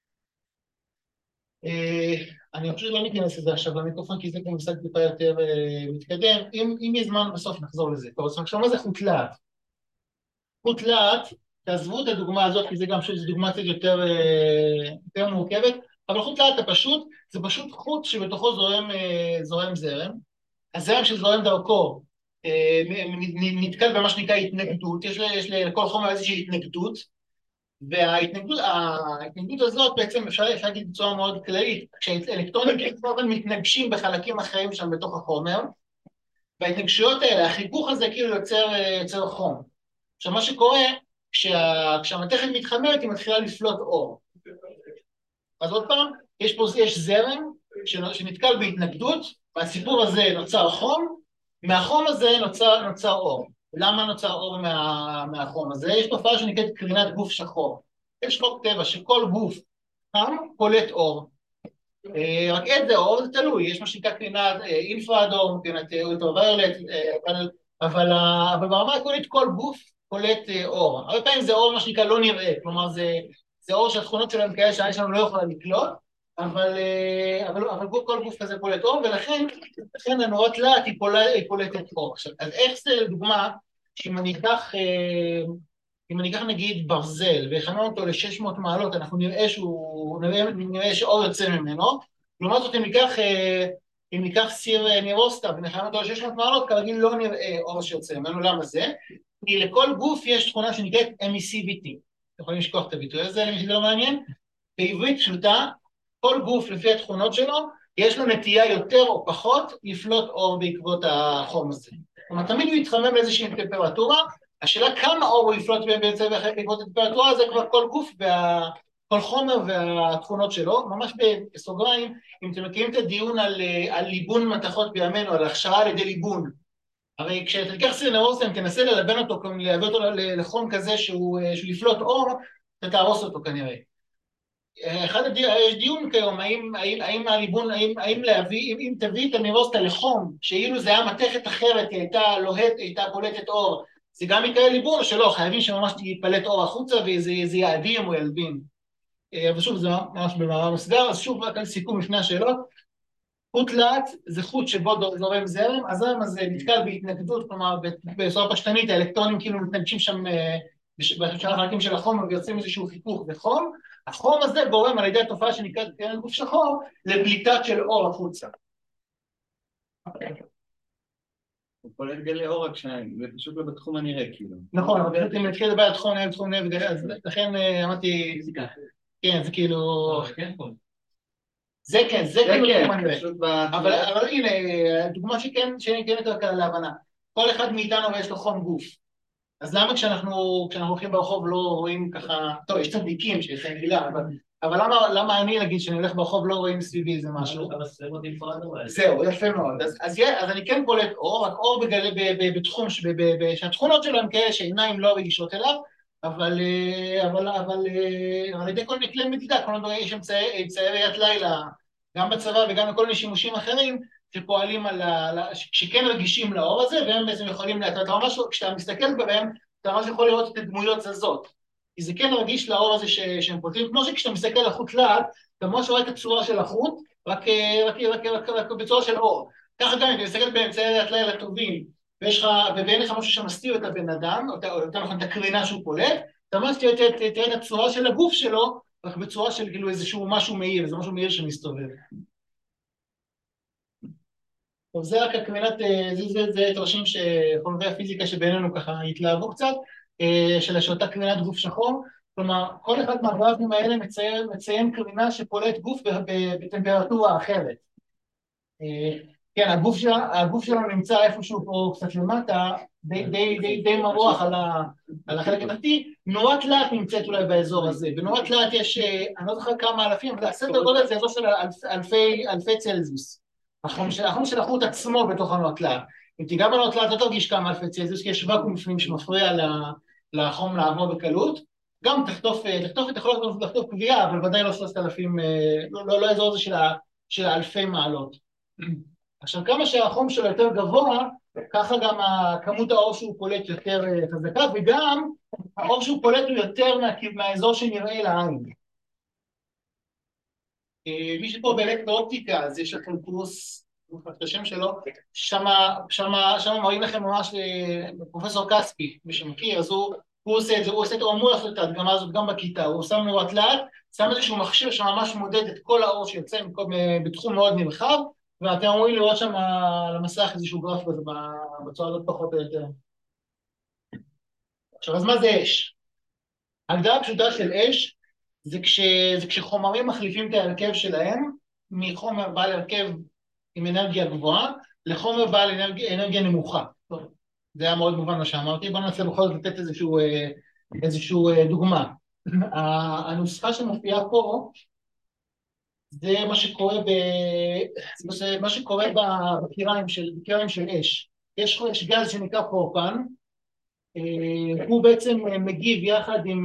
אני חושב שלא ניכנס לזה עכשיו למיקרופון, כי זה כבר מושג טיפה יותר מתקדם. אם יש זמן, בסוף נחזור לזה. טוב, אז עכשיו מה זה חוט להט? חוט להט, תעזבו את הדוגמה הזאת, כי זה גם שזו דוגמה קצת יותר מורכבת, אבל חוט להט זה פשוט חוט שבתוכו זורם זרם. הזרם שזורם דרכו נתקל במה שנקרא התנגדות, יש לכל חומר איזושהי התנגדות, וההתנגדות הזאת בעצם אפשר להגיד בצורה מאוד כללית, כשאלקטרונים מתנגשים בחלקים אחרים שם בתוך החומר, וההתנגשויות האלה, החיכוך הזה כאילו יוצר חום. עכשיו מה שקורה, כשהמתכת מתחממת היא מתחילה לפלוט אור. אז עוד פעם, יש זרם שנתקל בהתנגדות, והסיפור הזה נוצר חום, מהחום הזה נוצר אור. למה נוצר אור מהחום הזה? יש תופעה שנקראת קרינת גוף שחור. יש חוק טבע שכל גוף חם פולט אור. רק איזה אור זה תלוי, יש מה שנקרא קרינת אינפרה-אדום, קרינת אולטרה-ויולט, אבל ברמה העקרונית כל גוף פולט אור. הרבה פעמים זה אור מה שנקרא לא נראה, כלומר זה אור שהתכונות שלהם כאלה שהעין שלנו לא יכולה לקלוט, אבל כל גוף כזה פולט אור, ולכן הנורת להט היא פולטת אור. אז איך זה לדוגמה, שאם אני אקח נגיד ברזל ויחמם אותו ל-600 מעלות, אנחנו נראה שאור יוצא ממנו, לעומת זאת אם ניקח סיר נירוסטה ונחמם אותו ל-600 מעלות, כרגיל לא נראה אור שיוצא ממנו. למה זה? כי לכל גוף יש תכונה שנקראת MeCVT. אתם יכולים לשכוח את הביטוי הזה, למי שזה לא מעניין. בעברית פשוטה, כל גוף לפי התכונות שלו, יש לו נטייה יותר או פחות לפלוט אור בעקבות החום הזה. זאת אומרת, תמיד הוא יתחמם לאיזושהי טמפרטורה, השאלה כמה אור הוא יפלוט בעקבות הטמפרטורה, זה כבר כל גוף כל חומר והתכונות שלו. ממש בסוגריים, אם אתם מכירים את הדיון על ליבון מתכות בימינו, על הכשרה על ידי ליבון, הרי כשאתה תיקח סיר נירוסטה, תנסה ללבן אותו, להביא אותו לחום כזה שהוא יפלוט אור, אתה תהרוס אותו כנראה. יש דיון כיום, האם הליבון, אם תביא את הנירוסטה לחום, שאילו זה היה מתכת אחרת, היא הייתה לוהט, הייתה פולטת אור, זה גם יקרה ליבון או שלא? חייבים שממש תפלט אור החוצה וזה יעדים או ילבין. אבל שוב, זה ממש במאמר מוסגר, אז שוב רק על סיכום לפני השאלות. חוט להט זה חוט שבו זורם זרם, הזרם הזה נתקל בהתנגדות, כלומר בצורה פשטנית האלקטרונים כאילו מתנגשים שם בשאר החלקים של החומר ויוצאים איזשהו חיכוך וחום, החום הזה גורם על ידי התופעה שנקראת קרינת גוף שחור לפליטת של אור החוצה. הוא פולט גלי אור רק שניים, זה פשוט לא בתחום הנראה כאילו. נכון, אבל אם נתחיל לדבר על תחום נראה, אז לכן אמרתי, כן, זה כאילו... זה כן, אבל הנה, דוגמה שכן יותר קלה להבנה. כל אחד מאיתנו יש לו חום גוף. אז למה כשאנחנו הולכים ברחוב לא רואים ככה, טוב, יש צדיקים שיש להם מילה, אבל למה אני נגיד שאני הולך ברחוב לא רואים סביבי איזה משהו? זהו, יפה מאוד. אז אני כן פולט אור, רק אור בתחום, שהתכונות שלו הם כאלה שעיניים לא רגישות אליו, אבל על ידי כל מיני כלי מדידה, כל מיני יש אמצעי ראיית לילה, גם בצבא וגם בכל מיני שימושים אחרים, שפועלים שכן רגישים לאור הזה, והם בעצם יכולים אתה ממש, כשאתה מסתכל בהם, אתה ממש יכול לראות את הדמויות זזות. כי זה כן רגיש לאור הזה שהם פותחים, כמו שכשאתה מסתכל על החוט לאט, אתה ממש רואה את הצורה של החוט, רק בצורה של אור. ככה גם, אם אתה מסתכל באמצעי ראיית לילה טובים, ואין לך משהו שמסתיר את הבן אדם, או יותר נכון את הקרינה שהוא פולט, אתה ממש תראה את הצורה של הגוף שלו, רק בצורה של כאילו איזשהו משהו מהיר, איזה משהו מהיר שמסתובב. טוב, זה רק הקרינת, זה תרשים שחובבי הפיזיקה שבינינו ככה התלהבו קצת, של אותה קרינת גוף שחור. כלומר, כל אחד מהגרפים האלה מציין קרינה שפולט גוף בטמפרטורה אחרת. כן, הגוף שלנו נמצא איפשהו פה קצת למטה, די מרוח על החלק התחתי. נורת לאט נמצאת אולי באזור הזה, בנורת לאט יש, אני לא זוכר כמה אלפים, אבל הסדר גודל זה אזור של אלפי צלזיוס. החום של החוט עצמו בתוך הנורת לאט. אם תיגע בנורת לאט לא תרגיש כמה אלפי צלזיוס, כי יש ואקום בפנים שמפריע לחום לעבור בקלות. גם תחטוף, אתה יכול לחטוף קביעה, אבל ודאי לא 3,000, לא האזור הזה של האלפי מעלות. עכשיו, כמה שהחום שלו יותר גבוה, ככה גם כמות האור שהוא פולט יותר חזקה, וגם האור שהוא פולט הוא יותר מהאזור שנראה לעין. מי שפה באלקטרואופטיקה, אז יש לכם קורס, את השם שלו, שם מראים לכם ממש פרופסור כספי, מי שמכיר, אז הוא אמור לעשות את ההדגמה הזאת גם בכיתה, הוא שם נורת לאט, שם איזשהו מכשיר שממש מודד את כל האור שיוצא בתחום מאוד נרחב, ואתם אמורים לראות שם על המסך איזשהו גרף בצורה הזאת פחות או יותר. עכשיו, אז מה זה אש? ההגדרה הפשוטה של אש זה כשחומרים מחליפים את ההרכב שלהם מחומר בעל הרכב עם אנרגיה גבוהה לחומר בעל אנרגיה נמוכה. טוב, זה היה מאוד מובן מה שאמרתי, בואו ננסה בכל זאת לתת איזשהו דוגמה. הנוסחה שמופיעה פה זה מה שקורה בקיריים של אש. יש גז שנקרא פרופן, הוא בעצם מגיב יחד עם,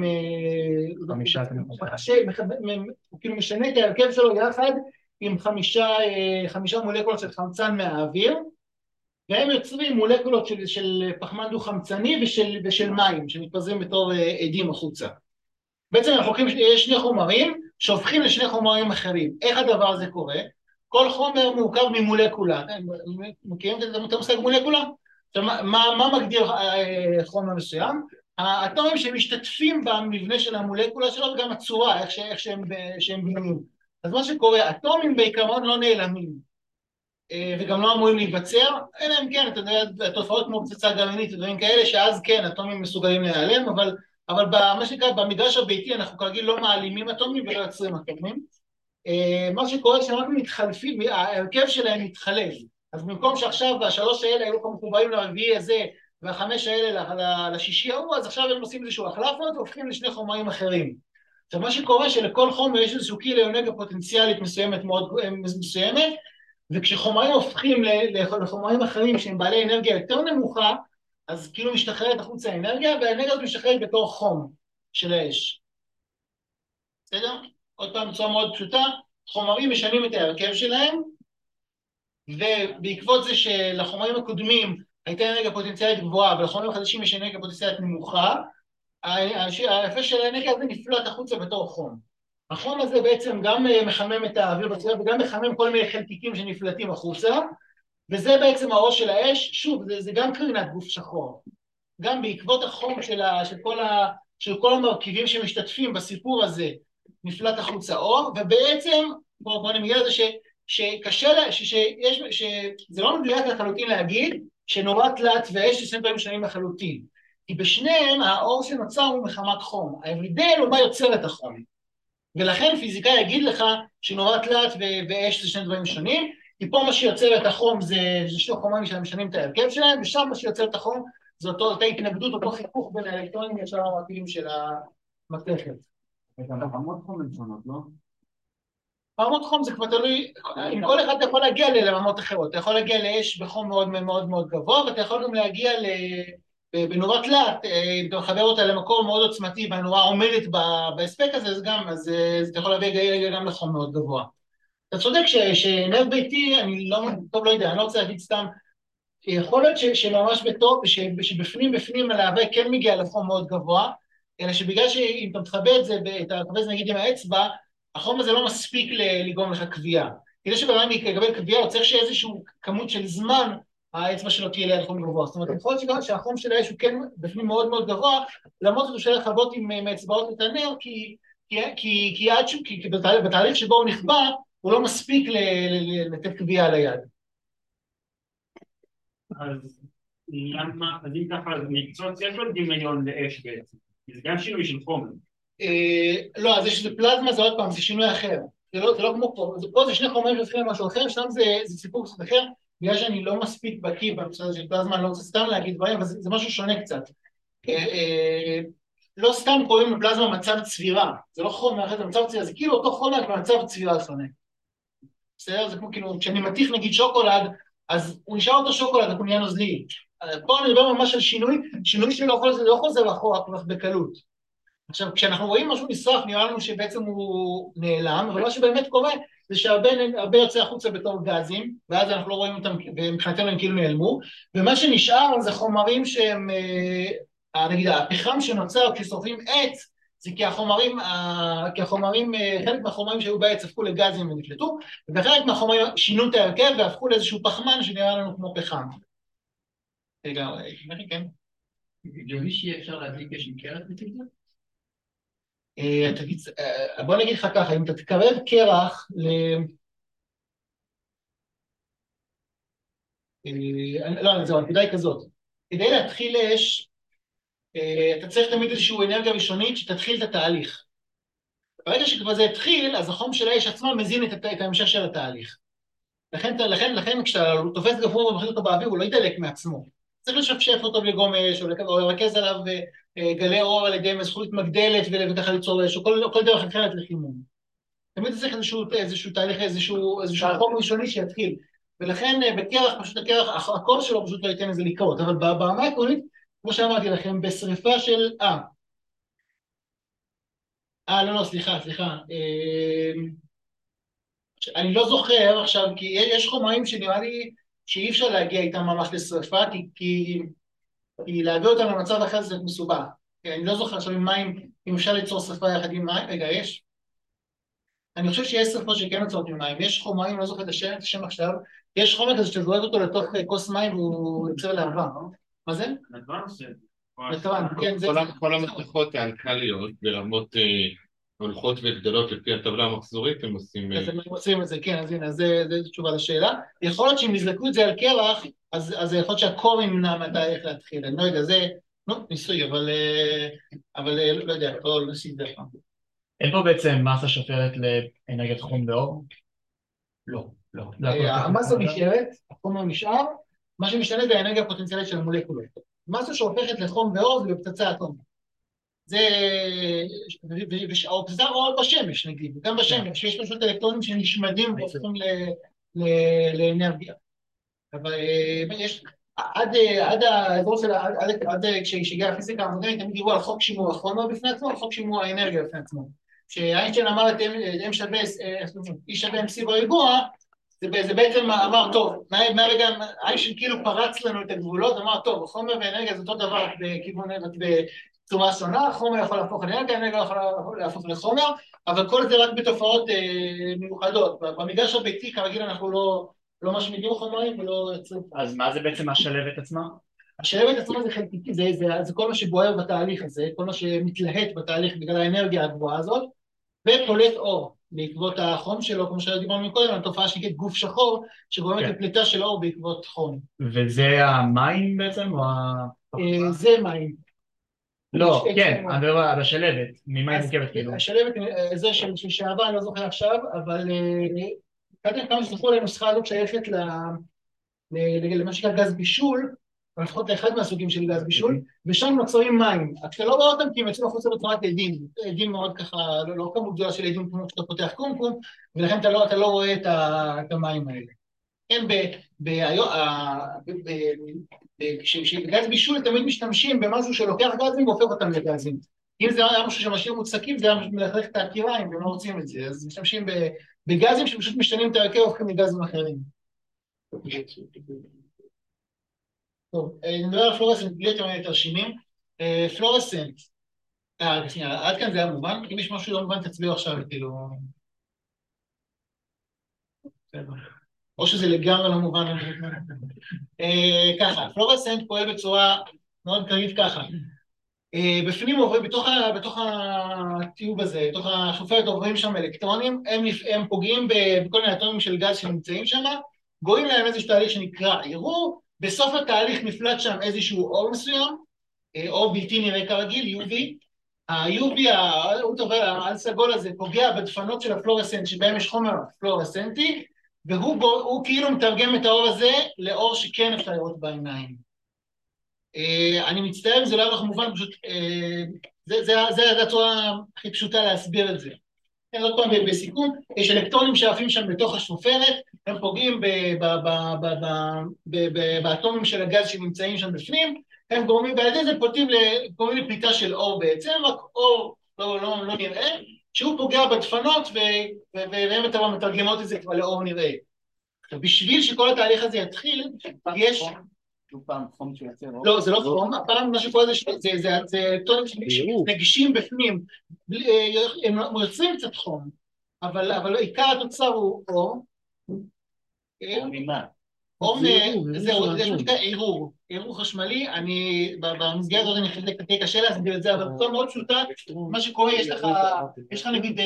הוא כאילו משנה את ההרכב שלו יחד עם חמישה מולקולות של חמצן מהאוויר, והם יוצרים מולקולות של פחמן דו-חמצני ושל מים שמתפזרים בתור עדים החוצה. בעצם אנחנו חוקרים שיש שני חומרים שהופכים לשני חומרים אחרים. איך הדבר הזה קורה? כל חומר מורכב ממולקולה. מכירים את המושג מולקולה? מה מגדיר חומר מסוים? האטומים שמשתתפים במבנה של המולקולה שלו וגם הצורה, איך שהם בנויים. אז מה שקורה, אטומים בעיקרון לא נעלמים, וגם לא אמורים להיווצר, אלא אם כן, אתה יודע, התופעות כמו פצצה גרעינית ודברים כאלה, שאז כן, אטומים מסוגלים להיעלם, אבל מה שנקרא, במדרש הביתי אנחנו כרגיל לא מעלימים אטומים ולא יוצרים אטומים. מה שקורה שאנחנו מתחלפים, ההרכב שלהם מתחלף. אז במקום שעכשיו השלוש האלה היו מחוברים לרביעי הזה, והחמש האלה לשישי ההוא, אז עכשיו הם עושים איזשהו החלפות והופכים לשני חומרים אחרים. עכשיו מה שקורה שלכל חומר יש איזשהו קילואנרגיה פוטנציאלית מסוימת מאוד מסוימת, וכשחומרים הופכים לחומרים אחרים שהם בעלי אנרגיה יותר נמוכה, אז כאילו משתחררת החוצה האנרגיה, והאנרגיה הזאת משתחררת בתור חום של האש. בסדר? עוד פעם, בצורה מאוד פשוטה, חומרים משנים את ההרכב שלהם, ובעקבות זה שלחומרים הקודמים הייתה אנרגיה פוטנציאלית גבוהה, ולחומרים החדשים יש אנרגיה פוטנציאלית נמוכה, ההפרש של האנרגיה הזה נפלט החוצה בתור חום. החום הזה בעצם גם מחמם את האוויר בסביבה, וגם מחמם כל מיני חלקיקים שנפלטים החוצה, וזה בעצם האור של האש. שוב, זה גם קרינת גוף שחור. גם בעקבות החום של כל המרכיבים שמשתתפים בסיפור הזה, נפלט החוצה אור, ובעצם, בואו נגיע לזה שקשה לה, שזה לא מדויק לחלוטין להגיד, שנורת לאט ואש זה שני דברים שונים לחלוטין. כי בשניהם האור שנוצר הוא מחמת חום. ההבדל הוא מה יוצר את החום. ולכן פיזיקאי יגיד לך שנורת לאט ואש זה שני דברים שונים, כי פה מה שיוצר את החום זה שני חומרים שמשנים את ההרכב שלהם, ושם מה שיוצר את החום זה אותה התנגדות, אותו חיכוך בין האלקטרונים ישר המרכיבים של המתכת. וגם רמות חום הן שונות, לא? רמות חום זה כבר תלוי, עם כל אחד אתה יכול להגיע לרמות אחרות, אתה יכול להגיע לאש בחום מאוד מאוד מאוד גבוה, ואתה יכול גם להגיע בנורת לאט, אם אתה מחבר אותה למקום מאוד עוצמתי, והנורה עומדת בהספק הזה, אז אתה יכול להגיע גם לחום מאוד גבוה. אתה צודק שנר ביתי, אני לא יודע, אני לא רוצה להגיד סתם, יכול להיות שממש בטוב, שבפנים הלהבה כן מגיע לחום מאוד גבוה, אלא שבגלל שאם אתה מכבה את זה, אתה מכבה את זה נגיד עם האצבע, החום הזה לא מספיק לגרום לך כוויה. כדי שבאמת יקבל כוויה, הוא צריך שאיזשהו כמות של זמן, האצבע שלו תהיה ליד חום גבוה. זאת אומרת, יכול להיות שהחום של האש הוא כן בפנים מאוד מאוד גבוה, למרות שהוא אפשר לכבות עם האצבעות את הנר, כי בתהליך שבו הוא נכבה, הוא לא מספיק לתת כוויה על היד. אז למה, אז אם ככה, מקצועות יש לו דמיון לאש בעצם, זה גם שינוי של חומר. לא, אז יש פלזמה, זה עוד פעם, זה שינוי אחר. זה לא כמו פה, פה זה שני חומרים שהופכים למשהו אחר, שם זה סיפור קצת אחר, בגלל שאני לא מספיק בקיא בנושא של פלזמה, אני לא רוצה סתם להגיד דברים, אבל זה משהו שונה קצת. לא סתם קוראים לפלזמה מצב צבירה, זה לא חומר אחר, זה מצב צבירה, זה כאילו אותו חומר במצב צבירה שונה. בסדר? זה כמו כאילו, כשאני מתיך נגיד שוקולד, אז הוא נשאר אותו שוקולד, הוא נהיה נוזלי. פה אני מדבר ממש על שינוי שלא חוזר אחורה כל כך בקלות. עכשיו, כשאנחנו רואים משהו נשרף, נראה לנו שבעצם הוא נעלם, אבל מה שבאמת קורה זה שהרבה יוצא החוצה בתור גזים, ואז אנחנו לא רואים אותם, ומבחינתנו הם כאילו נעלמו, ומה שנשאר זה חומרים שהם, נגיד, הפחם שנוצר כששורפים עץ, זה כי החומרים, חלק מהחומרים שהיו בעץ הפכו לגזים ונפלטו, וחלק מהחומרים שינו את ההרכב והפכו לאיזשהו פחמן שנראה לנו כמו פחם. רגע, כן. הגיוני שיהיה אפשר להדליק אש עם קרח לפי זה? בוא נגיד לך ככה, אם אתה תקרב קרח לא, זהו, הנקודה היא כזאת. כדי להתחיל אש, אתה צריך תמיד איזושהי אנרגיה ראשונית שתתחיל את התהליך. ברגע שכבר זה התחיל, אז החום של האש עצמה מזין את ההמשך של התהליך. לכן כשאתה תופס גפרור ומחליט אותו באוויר, הוא לא ידלק מעצמו. צריך לשפשף אותו לגרום אש, או לרכז עליו גלי אור על ידי מזכות מגדלת וככה ליצור אש, או כל דרך אחרת לחימום. תמיד צריך איזשהו תהליך, איזשהו חום ראשוני שיתחיל. ולכן בקרח, פשוט הקרח, הקור שלו פשוט לא ייתן לזה לקרות. אבל ברמה העקרונית, כמו שאמרתי לכם, בשריפה של... לא, סליחה. אני לא זוכר עכשיו, כי יש חומרים שנראה לי שאי אפשר להגיע איתם ממש לשריפה, כי להביא אותם למצב אחר זה מסובך. אני לא זוכר עכשיו עם מים, אם אפשר ליצור שריפה יחד עם מים, רגע, יש? אני חושב שיש שריפות שכן יוצרות עם מים, יש חומרים, לא זוכר את השם עכשיו, יש חומר כזה שתזורק אותו לתוך כוס מים והוא יוצר להבה, מה זה? נדבן עושה. כן, זה... כל המתכות האלקליות ברמות הולכות וגדלות לפי הטבלה המחזורית, הם עושים... אז הם עושים את זה, כן, אז הנה, זה תשובה לשאלה. יכול להיות שאם יזרקו את זה על קרח, אז יכול להיות שהקור ימנע מהתהליך להתחיל. אני לא יודע, זה ניסוי, אבל לא יודע, לא נשים דרך. אין פה בעצם מסה שופרת לאנרגיית חום ואור? לא. המסה נשארת, החומר נשאר, מה שמשתנה זה האנרגיה הפוטנציאלית של המולקולות. מסה שהופכת לחום ואור זה בפצצה אטומית. זה, או פצצה או בשמש נגיד, גם בשמש, שיש פשוט אלקטרונים שנשמדים והופכים לאנרגיה. אבל יש, עד האזור של, עד כשהגיעה הפיזיקה המודרנית, הם דיברו על חוק שימור החומר בפני עצמו, על חוק שימור האנרגיה בפני עצמו. כשאיינשטיין אמר את M שווה, E שווה MC בריבוע, זה בעצם אמר, טוב, מהרגע, איינשטיין כאילו פרץ לנו את הגבולות, אמר, טוב, החומר והאנרגיה זה אותו דבר בכיוון, בצורה שונה, החומר יכול להפוך לאנרגיה, האנרגיה יכול להפוך לחומר, אבל כל זה רק בתופעות מיוחדות. במגרש הביתי, כרגיל, אנחנו לא משמידים חומרים ולא יוצרים. אז מה זה בעצם השלבת עצמה? השלבת עצמה זה חלקיקי, זה כל מה שבוער בתהליך הזה, כל מה שמתלהט בתהליך בגלל האנרגיה הגבוהה הזאת, ופולט אור בעקבות החום שלו, כמו שדיברנו מקודם, על תופעה שנקראת גוף שחור, שגורמת לפליטה של אור בעקבות חום. וזה המים בעצם? זה מים. לא, כן, על השלבת, ממה היא מורכבת כאילו? השלבת זה של שעבר, אני לא זוכר עכשיו, אבל כמה שזכו לנוסחה הזאת שייכת למה שנקרא גז בישול, לפחות לאחד מהסוגים של גז בישול, ושם נוצרים מים. כשאתה לא רואה אותם כי הם יוצאים החוצה בצורת עדים, עדים מאוד ככה, לא כמות גדולה של עדים כמו שאתה פותח קומקום, ולכן אתה לא רואה את המים האלה. כן, בגז בישול תמיד משתמשים במשהו שלוקח גזים והופך אותם לגזים. אם זה היה משהו שמשאיר מוצקים, זה היה מלכלך את הקיריים, והם לא רוצים את זה. אז משתמשים בגזים שפשוט משתנים את ההרכב והופכים לגזים אחרים. טוב, נדבר על פלורסנט בלי יותר מיני תרשימים. פלורסנט, שנייה, עד כאן זה היה מובן, אם יש משהו לא מובן תצביעו עכשיו, כאילו... או שזה לגמרי לא מובן. ככה, פלורסנט פועל בצורה מאוד כללית ככה. בפנים עוברים, בתוך הטיוב הזה, בתוך השופרת עוברים שם אלקטרונים, הם פוגעים בכל מיני אטומים של גז שנמצאים שם, גורמים להם איזשהו תהליך שנקרא עירור, בסוף התהליך נפלט שם איזשהו אור מסוים, אור בלתי נראה כרגיל, UV, ה-UV, העל סגול הזה, פוגע בדפנות של הפלורסנט, שבהם יש חומר פלורסנטי, והוא כאילו מתרגם את האור הזה לאור שכן אפשר לראות בעיניים. אני מצטער אם זה לא היה כמובן, פשוט, זה הצורה הכי פשוטה להסביר את זה. עוד פעם בסיכום, יש אלקטרונים שעפים שם בתוך השופרת, הם פוגעים באטומים של הגז שנמצאים שם בפנים, הם גורמים, ועל ידי זה גורמים לפליטה של אור בעצם, רק אור לא נראה, שהוא פוגע בדפנות, והם מתרגמות את זה כבר לאור נראה. עכשיו, בשביל שכל התהליך הזה יתחיל, יש... פעם חום שיוצר אור? לא, זה לא חום, הפעם מה שקורה זה אלקטרונים שנגישים בפנים, הם יוצרים קצת חום, אבל עיקר התוצר הוא אור. אור ממה? זהו, זה שנקרא עירור חשמלי, במסגרת הזאת אני חושב שזה קשה להסביר את זה, אבל בצורה מאוד פשוטה, מה שקורה, יש לך נגיד,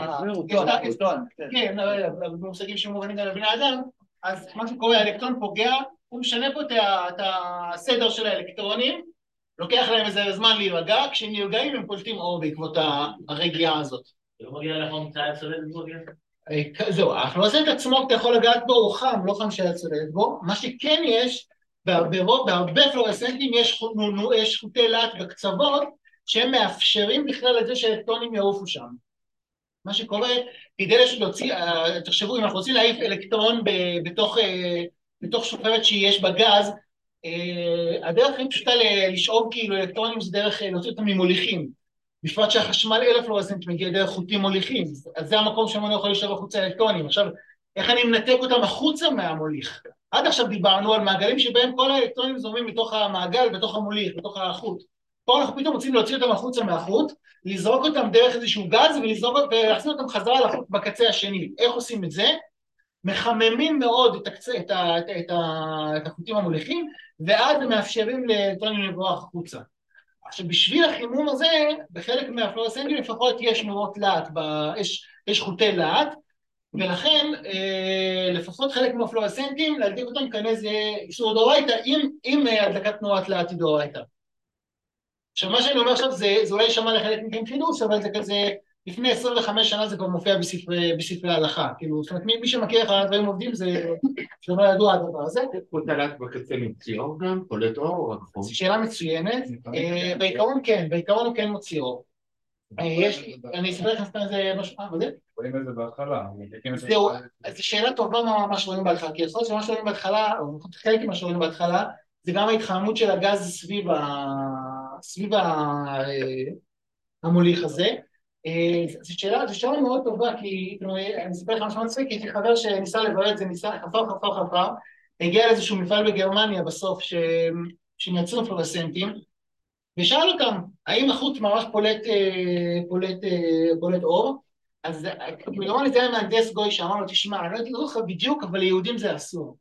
כן, במושגים שמובנים גם לבני אדם, אז מה שקורה, האלקטרון פוגע, הוא משנה פה את הסדר של האלקטרונים, לוקח להם איזה זמן להירגע, כשהם נרגעים הם פולטים אור בעקבות הרגיעה הזאת. זה לא מגיע לכם צעד סולדת מגיע? זהו, הפלורסנט עצמו אתה יכול לגעת בו, הוא חם, לא חם שהיה צולדת בו. מה שכן יש, בהרבה פלורסנטים יש חוטי להט בקצוות, שהם מאפשרים בכלל את זה שהאלקטרונים יעופו שם. מה שקורה, כדי להוציא, תחשבו, אם אנחנו רוצים להעיף אלקטרון בתוך שופרת שיש בה גז, הדרך הכי פשוטה לשאוב כאילו אלקטרונים זה דרך להוציא אותם ממוליכים. בפרט שהחשמל אל הפלורסנט מגיע דרך חוטים מוליכים, אז זה המקום שאני יכול לשאוב החוצה אלקטרונים. עכשיו, איך אני מנתק אותם החוצה מהמוליך? עד עכשיו דיברנו על מעגלים שבהם כל האלקטרונים זורמים בתוך המעגל, בתוך המוליך, בתוך החוט. פה אנחנו פתאום רוצים להוציא אותם החוצה מהחוט, לזרוק אותם דרך איזשהו גז ולהחזיר אותם חזרה לחוט בקצה השני. איך עושים את זה? מחממים מאוד את החוטים המוליכים, ואז מאפשרים לאלקטרונים לברוח החוצה. עכשיו, בשביל החימום הזה, בחלק מהפלורסנטים לפחות יש נורות להט, יש חוטי להט, ולכן לפחות חלק מהפלורסנטים, להדליק אותם כאן איזה איסור דאורייתא, אם הדלקת נורת להט היא דאורייתא. עכשיו, מה שאני אומר עכשיו זה אולי יישמע לחלק מכם חידוש, אבל זה כזה, לפני 25 שנה זה כבר מופיע בספרי ההלכה. כאילו, זאת אומרת, מי שמכיר איך הדברים עובדים זה לא ידוע הדבר הזה. חוטי להט בקצה מוציא אור גם? פולט אור או רק חום? זו שאלה מצוינת. בעיקרון כן, בעיקרון הוא כן מוציא אור. אני אספר לכם סתם איזה משהו, מה זה? רואים את זה בהתחלה. זהו, זו שאלה טובה מה שרואים בהתחלה, כי יכול להיות שמה שרואים בהתחלה, או חלק ממה שרואים בהתחלה, זה גם ההתחממות של הגז סביב המוליך הזה. זו שאלה מאוד טובה, כי אני אספר לך משהו מצחיק, כי יש לי חבר שניסה לברר את זה, חפר, הגיע לאיזשהו מפעל בגרמניה בסוף, שמייצרים פלורסנטים, ושאל אותם, האם החוט ממש פולט אור? אז כמובן ניתן מהנדס גוי שאמר לו, תשמע, אני לא יודעת לך בדיוק, אבל ליהודים זה אסור.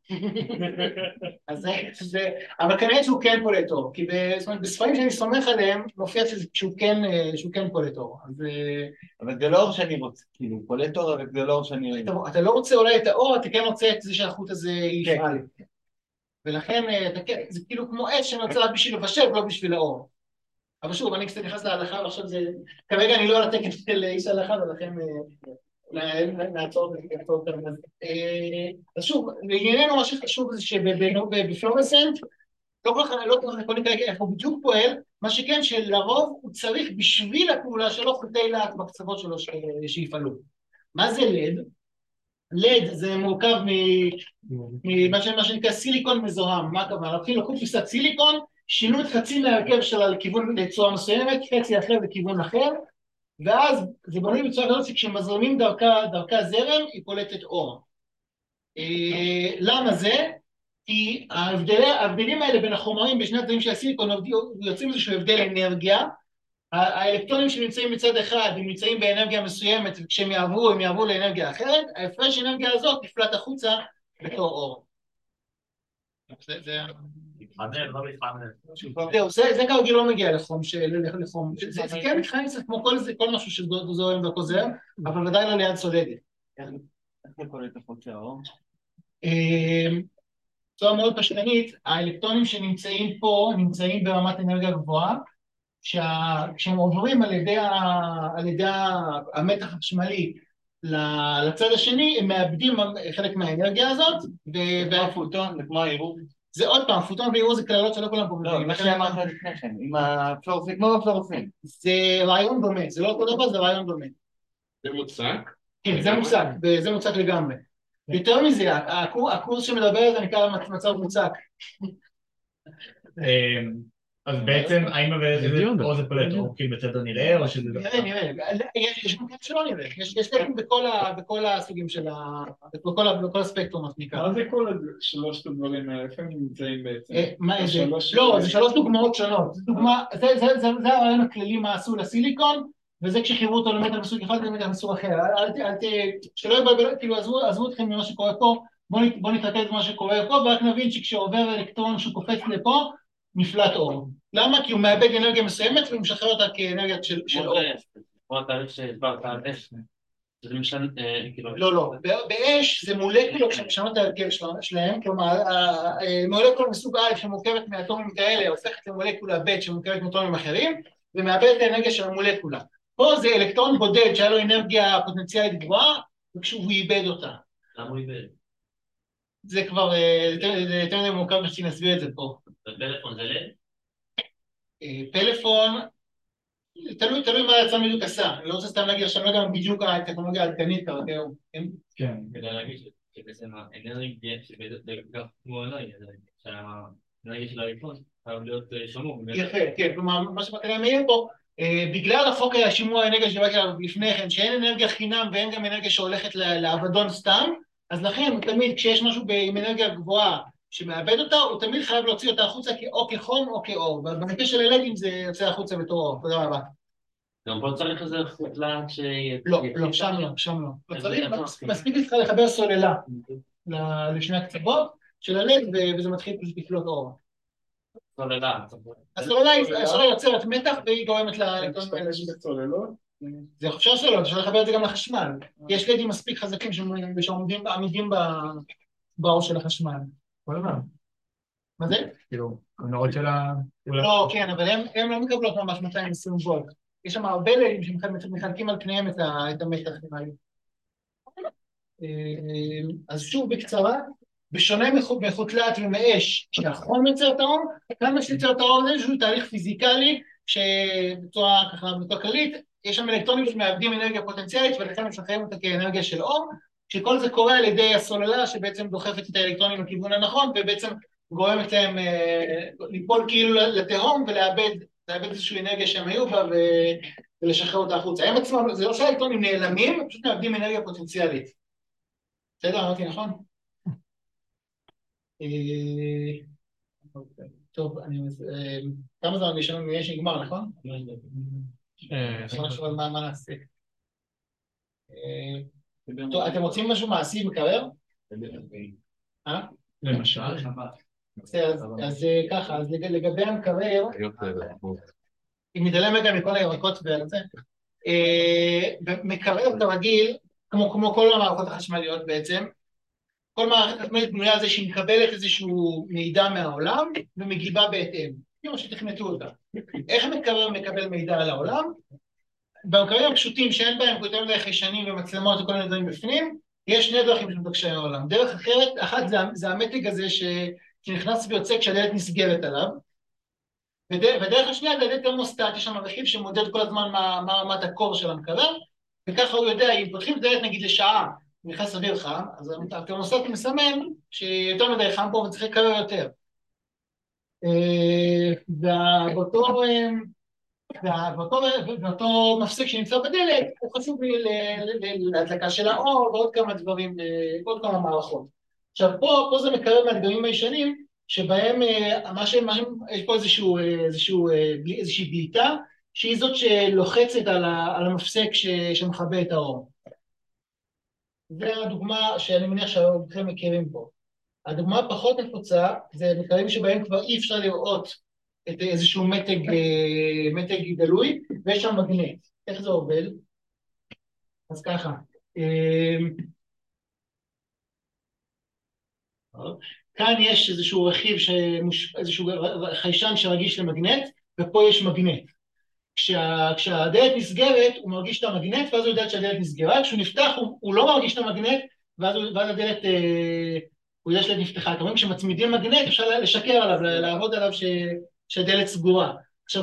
אבל כנראה שהוא כן פולט אור, כי בספרים שאני סומך עליהם, מופיע שהוא כן פולט אור. אבל זה לא אור שאני רוצה, כאילו, פולט אור, אבל זה לא אור שאני... אתה לא רוצה אולי את האור, אתה כן רוצה את זה שהחוט הזה יפעל. ולכן זה כאילו כמו אש שנוצר בשביל לבשל, לא בשביל האור. אבל שוב, אני קצת נכנס להלכה, ועכשיו זה... כרגע אני לא על התקן של איש ההלכה, ולכן נעצור יותר מזה. אז שוב, לענייננו מה שחשוב זה שבפלורסנט, לא כל כך יכול לקרוא איך הוא בדיוק פועל, מה שכן שלרוב הוא צריך בשביל הפעולה שלו חוטי להט בקצוות שלו שיפעלו. מה זה לד? לד זה מורכב ממה שנקרא סיליקון מזוהם. מה הכוונה? לקחו פיסת סיליקון, שינו את חצי מהרכב שלה לכיוון לצורה מסוימת, חצי אחר לכיוון אחר, ואז זה בנוי בצורה כזאת שכשמזרמים דרכה זרם, היא פולטת אור. למה זה? כי ההבדלים האלה בין החומרים בשני הצדדים של הסיליקון יוצאים איזשהו הבדל אנרגיה. האלקטרונים שנמצאים מצד אחד הם נמצאים באנרגיה מסוימת, וכשהם יעברו הם יעברו לאנרגיה אחרת, ההפרש אנרגיה הזאת נפלט החוצה בתור אור. זה כרגיל לא מגיע לחום, זה כן מתחיים קצת כמו כל משהו שזורם וחוזר, אבל ודאי לא ליד סולדת. איך זה קולט החוצה האור? בצורה מאוד פשטנית, האלקטרונים שנמצאים פה נמצאים ברמת אנרגיה גבוהה, כשהם עוברים על ידי המתח החשמלי לצד השני, הם מאבדים חלק מהאנרגיה הזאת, והפוטון, כמו העירוב. זה עוד פעם, פוטון ועירוב זה כללות שלא כולם פה לא, מה שאמרת לפני כן, עם הפלורופין, כמו הפלורופין. זה רעיון דומה, זה לא אותו דבר, זה רעיון דומה. זה מוצק? כן, זה מוצק לגמרי. יותר מזה, הקורס שמדבר על זה נקרא מצב מוצק. אז בעצם, האם או זה פולט או כאילו בצד הנראה, או שזה... נראה, יש גם כאלה שלא נראה, יש כאלה בכל הסוגים של בכל הספקטרום, מה שנקרא. מה זה כל שלושת הדברים האלה? איפה הם נמצאים בעצם? מה זה? לא, זה שלוש דוגמאות שונות. זה הרעיון הכללי מה עשו לסיליקון, וזה כשחיברו אותו למתח מסוג אחד ולמתח מסוג אחר. שלא יבלבל, כאילו עזבו אתכם ממה שקורה פה, בואו נתרכז במה שקורה פה, ורק נבין שכשעובר אלקטרון שהוא קופץ לפה, נפלט אור. למה? כי הוא מאבד אנרגיה מסוימת והוא משחרר אותה כאנרגיה של אור. כמו התהליך שהסברת על אש, זה משנה, כאילו... לא, באש זה מולקולות שמשנות את ההרכב שלהם, כלומר, מולקולה מסוג א' שמורכבת מאטומים כאלה, הופכת למולקולה ב' שמורכבת מאטומים אחרים, ומאבד את האנרגיה של המולקולה. פה זה אלקטרון בודד שהיה לו אנרגיה פוטנציאלית גבוהה, וכשהוא איבד אותה. למה הוא איבד? זה כבר, יותר מורכב שנסביר את זה פה. פלאפון זה לד? פלאפון, תלוי מה יצא בדיוק עשה. אני לא רוצה סתם להגיד עכשיו, לא יודע בדיוק הטכנולוגיה העדכנית, כן. כדי להגיד שבעצם האנרגיה שבדרך כמו אנרגיה, שהאנרגיה של האלקטרון חייב להיות שמור. יפה, כן, כלומר, מה שבקרה מעיר פה, בגלל החוק השימוע האנרגיה שבאתי עליו לפני כן, שאין אנרגיה חינם ואין גם אנרגיה שהולכת לאבדון סתם, אז לכן תמיד כשיש משהו עם אנרגיה גבוהה שמאבד אותה, הוא תמיד חייב להוציא אותה החוצה או כחום או כאור. במקרה של הלדים זה יוצא החוצה בתור אור. תודה רבה. גם פה צריך איזה חוטלן שיהיה... לא, שם לא. מספיק לך לחבר סוללה לשני הקצוות של הלד, וזה מתחיל פשוט לפלוט אור. סוללה. הסוללה יוצרת מתח והיא גורמת לאלקטרונים האלה. סוללות? זה אפשר סוללות, אפשר לחבר את זה גם לחשמל. יש לדים מספיק חזקים שעמידים באור של החשמל. מה זה? כאילו, הנורות של ה... לא, כן, אבל הם לא מקבלות ממש 220 וולט. יש שם הרבה לדים שמחלקים על פניהם את המתח. אז שוב בקצרה, בשונה מחוטלת ומאש, כשהחום יוצר את האור, כמה שיוצר את האור זה איזשהו תהליך פיזיקלי, שבצורה ככה בצורה כללית, יש שם אלקטרונים שמאבדים אנרגיה פוטנציאלית, ולכן משחררים אותה כאנרגיה של אור, שכל זה קורה על ידי הסוללה שבעצם דוחפת את האלקטרונים לכיוון הנכון, ובעצם גורמת להם ליפול כאילו לתהום ולאבד איזושהי אנרגיה שהם היו בה ולשחרר אותה החוצה. הם עצמם, זה לא שהאלקטרונים נעלמים, הם פשוט מאבדים אנרגיה פוטנציאלית. בסדר, אמרתי נכון? טוב, כמה זמן נשארנו שנגמר, נכון? אפשר לחשוב על מה נעשה. טוב, אתם רוצים משהו מעשי מקרר? למשל. אז ככה, אז לגבי המקרר, אם נתעלם רגע מכל הירקות וזה, מקרר כרגיל, כמו כל המערכות החשמליות בעצם, כל מערכת חשמלית בנויה על זה שהיא מקבלת איזשהו מידע מהעולם ומגיבה בהתאם, כמו שתכנתו אותה. איך מקרר מקבל מידע על העולם? במקררים הפשוטים שאין בהם יותר מדי חיישנים ומצלמות וכל מיני דברים בפנים, יש שני דרכים שמתקשרים העולם. דרך אחרת, אחת זה המתג הזה שנכנס ויוצא כשהדלת נסגרת עליו, ודרך השנייה זה דלת תרמוסטט, יש שם רכיב שמודד כל הזמן מה רמת הקור של המקרר, וככה הוא יודע, אם פותחים את הדלת נגיד לשעה, נכנס אוויר חם, אז התרמוסטט מסמן שיותר מדי חם פה וצריך לקרר יותר. ואותו מפסק שנמצא בדלת, הוא חשוב להדלקה של האור ועוד כמה דברים, עוד כמה מערכות. עכשיו פה זה מקרב מהדגמים הישנים, שבהם יש פה איזושהי בליטה, שהיא זאת שלוחצת על המפסק שמכבה את האור. זו הדוגמה שאני מניח שאתם מכירים פה. הדוגמה הפחות נפוצה זה מקרבים שבהם כבר אי אפשר לראות את איזשהו מתג גלוי, ויש שם מגנט. איך זה עובד? אז ככה. כאן יש איזשהו רכיב, איזשהו חיישן שרגיש למגנט, ופה יש מגנט. כשהדלת נסגרת, הוא מרגיש את המגנט, ואז הוא יודע שהדלת נסגרה. כשהוא נפתח, הוא לא מרגיש את המגנט, ואז הדלת, הוא יודע שהדלת נפתחה. אתם רואים, כשמצמידים מגנט, אפשר לשקר עליו, לעבוד עליו שהדלת סגורה. עכשיו,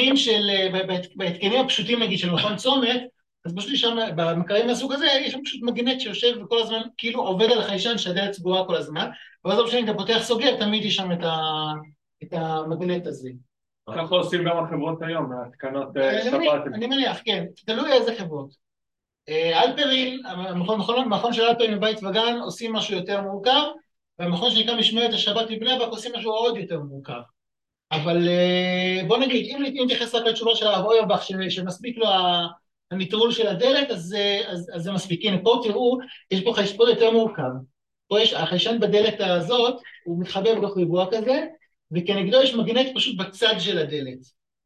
בהתקנים הפשוטים, נגיד, של מכון צומת, אז פשוט שם, במקררים מהסוג הזה, יש שם פשוט מגנט שיושב וכל הזמן כאילו עובד על החיישן שהדלת סגורה כל הזמן, ואז לא משנה, אם אתה פותח סוגר, תמיד יש שם את המגנט הזה. ככה עושים גם החברות היום, ההתקנות שבת. אני מניח, כן, תלוי איזה חברות. אלפרין, המכון של אלפרין בבית וגן עושים משהו יותר מורכב, והמכון שנקרא משמרת השבת מבני ברק עושים משהו עוד יותר מורכב. אבל בוא נגיד, אם נתייחס רק לתשובה של הרב אוירבך, שמספיק לו הניטרול של הדלת, אז זה מספיק. הנה, פה תראו, יש פה חיישן יותר מורכב. פה יש, החיישן בדלת הזאת, הוא מתחבא בתוך ריבוע כזה, וכנגדו יש מגנט פשוט בצד של הדלת.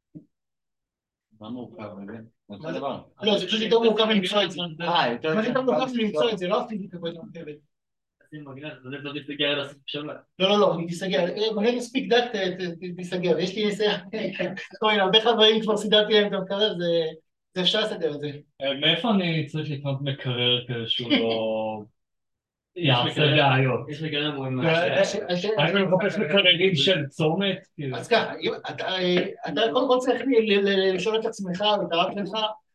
מה מורכב? לא, זה פשוט יותר מורכב למצוא את זה. יותר מה זה יותר מורכב למצוא את זה? לא הפיזיקה פה יותר מורכבת. תשים מגנט, אז לא תסתגר על הסוף שלה. לא, היא תיסגר. מגנט מספיק דק, תיסגר. יש לי ניסיון, הרבה חברים כבר סידרתי להם את המקרר, זה אפשר לסדר את זה. מאיפה אני צריך לקנות מקרר כזה שהוא לא יעשה בעיות? יש מקרר מורים אני מחפש מקררים של צומת. אז ככה, אתה קודם כל צריך לשאול את עצמך ואת הרב שלך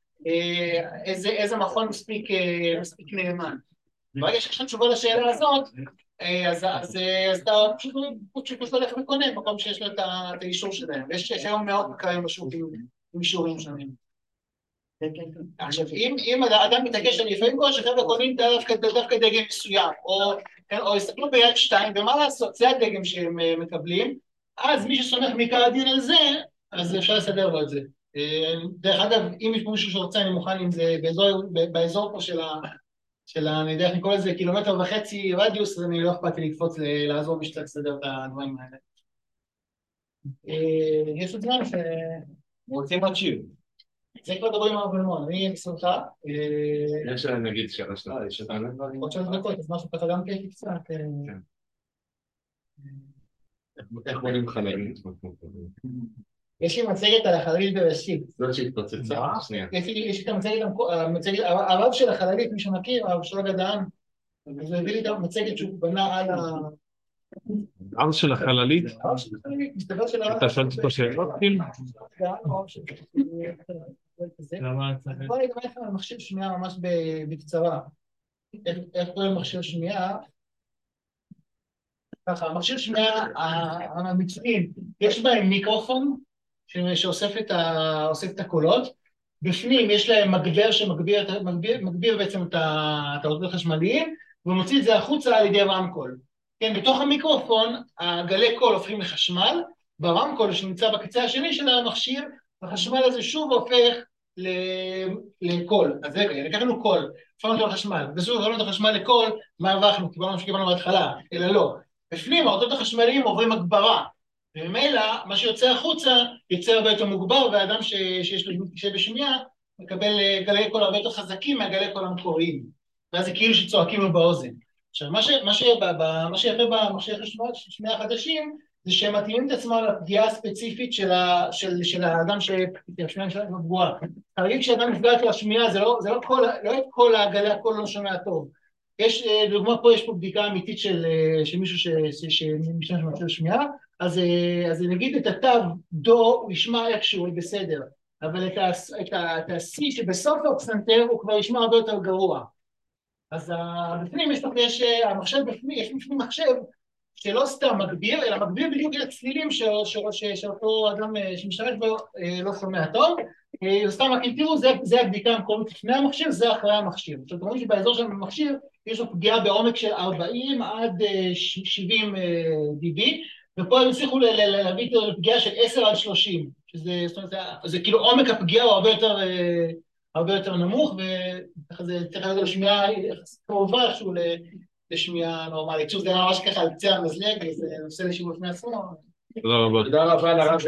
איזה מכון מספיק נאמן. ברגע שיש לך תשובה לשאלה הזאת, אז אתה פשוט הולך וקונה במקום שיש לו את האישור שלהם. יש היום מאוד מקררים בשוק עם אישורים שונים. עכשיו, אם האדם מתעקש על לפעמים כל שחבר'ה קונים דווקא דגם מסוים, או יסתכלו ביד 2, ומה לעשות, זה הדגם שהם מקבלים, אז מי שסומך מעיקר הדין על זה, אז אפשר לסדר לו את זה. דרך אגב, אם יש פה מישהו שרוצה, אני מוכן אם זה באזור פה אני יודע איך לקרוא לזה 1.5 קילומטר רדיוס, אז אני לא אכפת לי לקפוץ לעזור מי שצריך לסדר את הדברים האלה. יש עוד זמן רוצים עוד שיר. זה כבר דברים על בלמון, אני בשמחה. יש להם נגיד שלוש עוד 3 דקות, אז משהו ככה גם כיף קצת. איך בונים חללית? יש לי מצגת על החללית בראשית. זאת שהתפוצצה, שנייה. יש לי את המצגת, הרב של החללית, מי שמכיר, הרב של הגדען, אז הוא הביא לי את המצגת שהוא בנה על הרב של החללית? הרב של החללית, מסתבר של הרב. אתה שואלת אותו שאלות כאילו? בוא נדבר לכם על מכשיר שמיעה ממש בקצרה. איך קוראים מכשיר שמיעה? ככה, מכשיר שמיעה המצויים, יש בהם מיקרופון שאוסף את הקולות, בפנים יש להם מגבר שמגביר בעצם את האותות החשמליים, ומוציא את זה החוצה על ידי רמקול. כן, בתוך המיקרופון הגלי קול הופכים לחשמל, ברמקול שנמצא בקצה השני של המכשיר, החשמל הזה שוב הופך לקול. אז רגע, לקחנו קול, הפענו אותו לחשמל, ושוב הפענו אותו לחשמל לקול, מה הרווחנו? קיבלנו בהתחלה, אלא לא. בפנים האותות החשמליים עוברים הגברה, וממילא מה שיוצא החוצה יוצא הרבה יותר מוגבר, והאדם שיש לו קשה בשמיעה מקבל גלי קול הרבה יותר חזקים מהגלי קול המקוריים, ואז זה כאילו שצועקים לו באוזן. עכשיו, מה שיפה במכשירי שמיעה חדשים, זה שהם מתאימים את עצמם לפגיעה הספציפית של האדם שהשמיעה שלו גבוהה. הרגע כשאדם נפגע של השמיעה, זה לא את כל הגלי הקול לא שומע טוב. יש, דוגמה פה, יש פה בדיקה אמיתית של מישהו שמשתמש במכשיר שמיעה, אז נגיד את התו דו הוא ישמע איכשהו בסדר, אבל את ה-C שבסוף הפסנתר הוא כבר ישמע הרבה יותר גרוע. אז בפנים יש המחשב בפנים, יש בפנים מחשב שלא סתם מגביר, אלא מגביר בדיוק את הצלילים שאותו אדם שמשתמש בו לא שומע טוב, סתם רק אם תראו, זה הבדיקה המקומית לפני המכשיר, זה אחרי המכשיר. עכשיו, אתם רואים שבאזור של המכשיר יש לו פגיעה בעומק של 40 עד 70 dB, ופה הם הצליחו להביא לפגיעה של 10 עד 30, שזה, זאת אומרת, זה כאילו עומק הפגיעה הוא הרבה יותר נמוך, וככה זה צריך להיות לשמיעה קרובה איכשהו לשמיעה נורמלית. שוב, זה ממש ככה על קצה המזלג, זה נושא לשימוש בפני עצמו. תודה רבה. תודה רבה לרב.